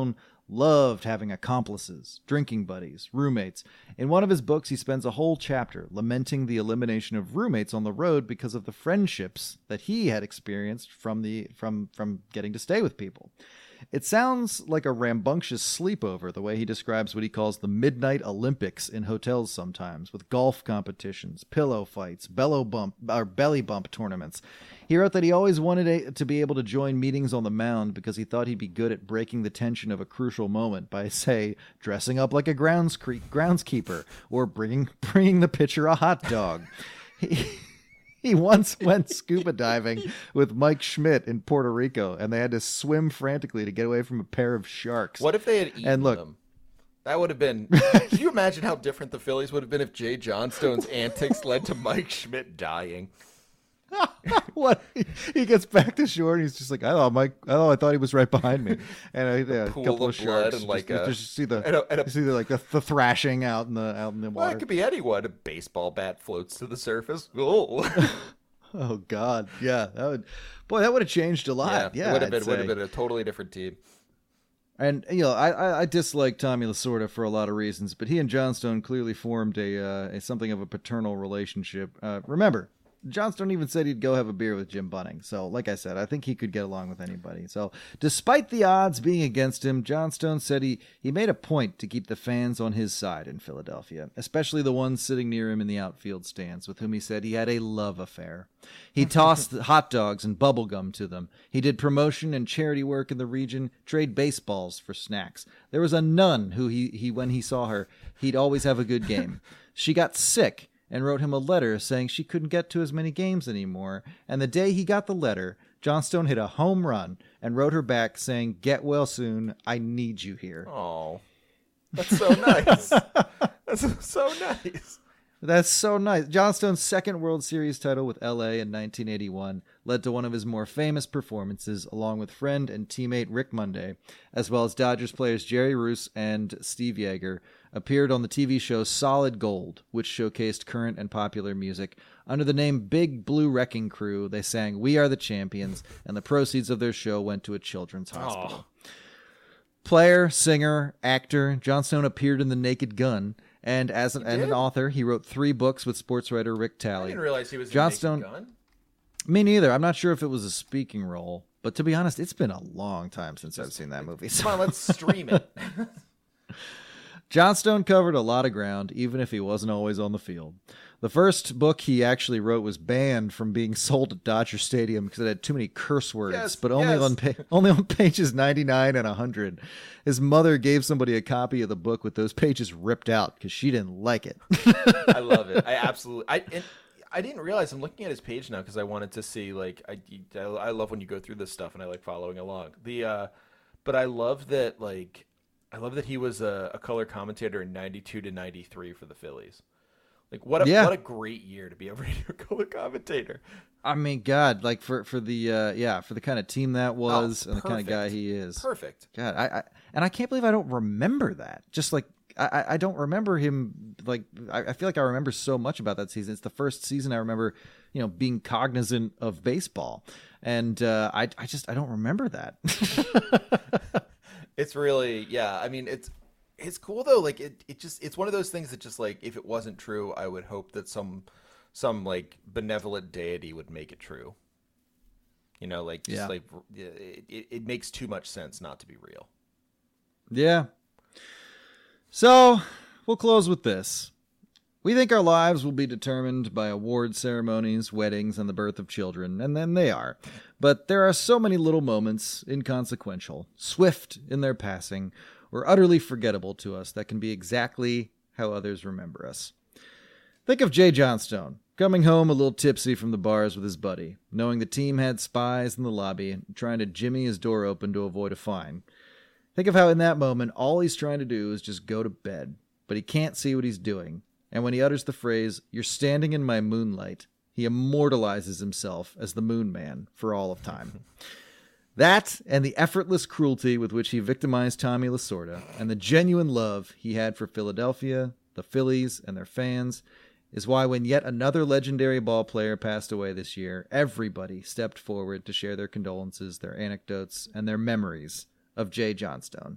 loved having accomplices, drinking buddies, roommates. In one of his books, he spends a whole chapter lamenting the elimination of roommates on the road because of the friendships that he had experienced from getting to stay with people. It sounds like a rambunctious sleepover, the way he describes what he calls the Midnight Olympics in hotels sometimes, with golf competitions, pillow fights, belly bump tournaments. He wrote that he always wanted to be able to join meetings on the mound because he thought he'd be good at breaking the tension of a crucial moment by, say, dressing up like a groundskeeper or bringing the pitcher a hot dog. He once went scuba diving with Mike Schmidt in Puerto Rico, and they had to swim frantically to get away from a pair of sharks. What if they had eaten them? That would have been... Can you imagine how different the Phillies would have been if Jay Johnstone's antics led to Mike Schmidt dying? What? He gets back to shore and he's just like, I thought he was right behind me, and a couple of sharks, and just see the thrashing out in the water. Well, it could be anyone. A baseball bat floats to the surface. Oh, oh God, yeah, that would have changed a lot. Yeah, it would have been a totally different team. And I dislike Tommy Lasorda for a lot of reasons, but he and Johnstone clearly formed a something of a paternal relationship. Remember, Johnstone even said he'd go have a beer with Jim Bunning. So, like I said, I think he could get along with anybody. So, despite the odds being against him, Johnstone said he made a point to keep the fans on his side in Philadelphia, especially the ones sitting near him in the outfield stands, with whom he said he had a love affair. He tossed hot dogs and bubble gum to them. He did promotion and charity work in the region, trade baseballs for snacks. There was a nun who when he saw her, he'd always have a good game. She got sick and wrote him a letter saying she couldn't get to as many games anymore. And the day he got the letter, Johnstone hit a home run and wrote her back saying, "Get well soon. I need you here." Oh, that's so nice. That's so nice. That's so nice. Johnstone's second World Series title with LA in 1981 led to one of his more famous performances, along with friend and teammate Rick Monday, as well as Dodgers players Jerry Roos and Steve Yeager, appeared on the TV show Solid Gold, which showcased current and popular music. Under the name Big Blue Wrecking Crew, they sang "We Are the Champions," and the proceeds of their show went to a children's hospital. Player, singer, actor, Johnstone appeared in The Naked Gun, and as an author, he wrote 3 books with sports writer Rick Talley. I didn't realize he was Johnstone. in The Naked Gun. Me neither. I'm not sure if it was a speaking role, but to be honest, it's been a long time since I've seen that movie. Come on, let's stream it. Johnstone covered a lot of ground, even if he wasn't always on the field. The first book he actually wrote was banned from being sold at Dodger Stadium because it had too many curse words, but only on pages 99 and 100. His mother gave somebody a copy of the book with those pages ripped out because she didn't like it. I love it. I didn't realize. I'm looking at his page now because I wanted to see. Like, I love when you go through this stuff, and I like following along. But I love that. I love that he was a color commentator in 92 to 93 for the Phillies. Like, what a great year to be a radio color commentator. I mean, God, like for the kind of team that was and the kind of guy he is. Perfect. God, I can't believe I don't remember that. Just like I don't remember him. Like I feel like I remember so much about that season. It's the first season I remember, being cognizant of baseball, and I don't remember that. It's really, yeah. I mean, it's cool though. Like it's one of those things that just like, if it wasn't true, I would hope that some like benevolent deity would make it true. It makes too much sense not to be real. Yeah. So we'll close with this. We think our lives will be determined by award ceremonies, weddings, and the birth of children, and then they are. But there are so many little moments, inconsequential, swift in their passing, or utterly forgettable to us, that can be exactly how others remember us. Think of Jay Johnstone, coming home a little tipsy from the bars with his buddy, knowing the team had spies in the lobby, and trying to jimmy his door open to avoid a fine. Think of how in that moment, all he's trying to do is just go to bed, but he can't see what he's doing. And when he utters the phrase, "You're standing in my moonlight," he immortalizes himself as the Moon Man for all of time. That, and the effortless cruelty with which he victimized Tommy Lasorda, and the genuine love he had for Philadelphia, the Phillies, and their fans, is why when yet another legendary ball player passed away this year, everybody stepped forward to share their condolences, their anecdotes, and their memories of Jay Johnstone.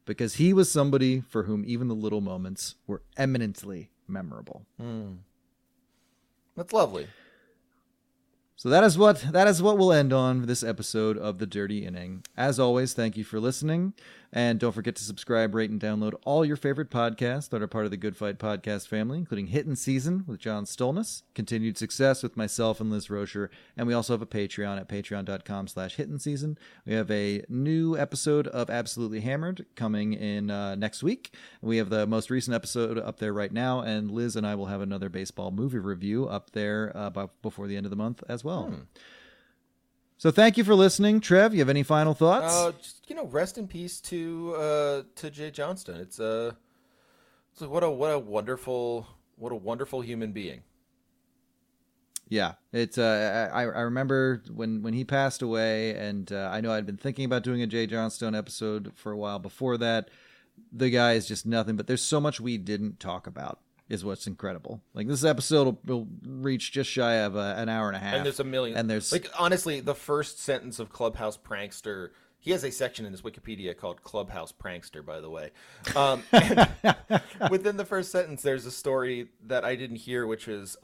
because he was somebody for whom even the little moments were eminently memorable. That's lovely. So that is what we'll end on this episode of The Dirty Inning. As always, thank you for listening. And don't forget to subscribe, rate, and download all your favorite podcasts that are part of the Good Fight podcast family, including Hittin' Season with John Stolness, Continued Success with myself and Liz Rocher, and we also have a Patreon at patreon.com/hittinseason. We have a new episode of Absolutely Hammered coming in next week. We have the most recent episode up there right now, and Liz and I will have another baseball movie review up there before the end of the month as well. So thank you for listening. Trev, you have any final thoughts? Just, rest in peace to Jay Johnston. It's like what a wonderful human being. Yeah, it's I remember when he passed away, and I know I'd been thinking about doing a Jay Johnstone episode for a while before that. The guy is just nothing, but there's so much we didn't talk about. Is what's incredible. Like, this episode will reach just shy of an hour and a half. And there's a million. And there's honestly, the first sentence of Clubhouse Prankster. He has a section in his Wikipedia called Clubhouse Prankster, by the way. And within the first sentence, there's a story that I didn't hear, which is,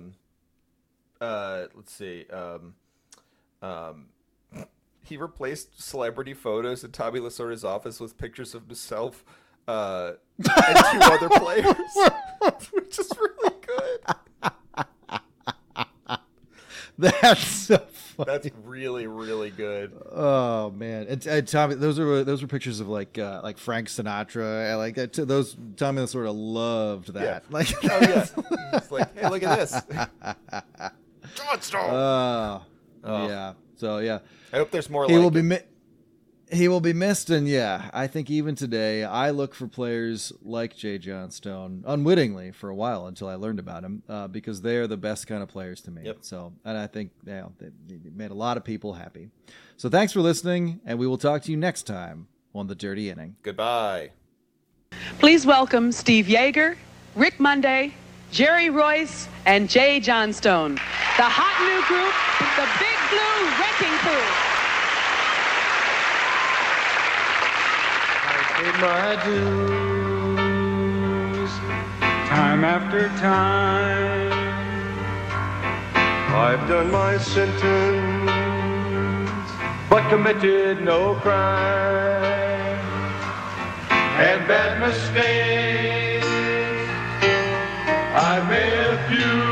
let's see, he replaced celebrity photos in Tommy Lasorda's office with pictures of himself and 2 other players, which is really good. That's so funny. That's really, really good. Oh man, and Tommy, those were pictures of like Frank Sinatra, and like that. Those Tommy sort of loved that. Yeah. Like, oh yeah, it's like, hey, look at this, Johnstone. Yeah. So yeah, I hope there's more. He will be. He will be missed, and yeah, I think even today, I look for players like Jay Johnstone unwittingly for a while until I learned about him, because they are the best kind of players to me. Yep. So, and I think they made a lot of people happy. So thanks for listening, and we will talk to you next time on The Dirty Inning. Goodbye. Please welcome Steve Yeager, Rick Monday, Jerry Royce, and Jay Johnstone, the hot new group, the Big Blue Wrecking Crew. My dues, time after time. I've done my sentence, but committed no crime. Had bad mistakes, I've made a few.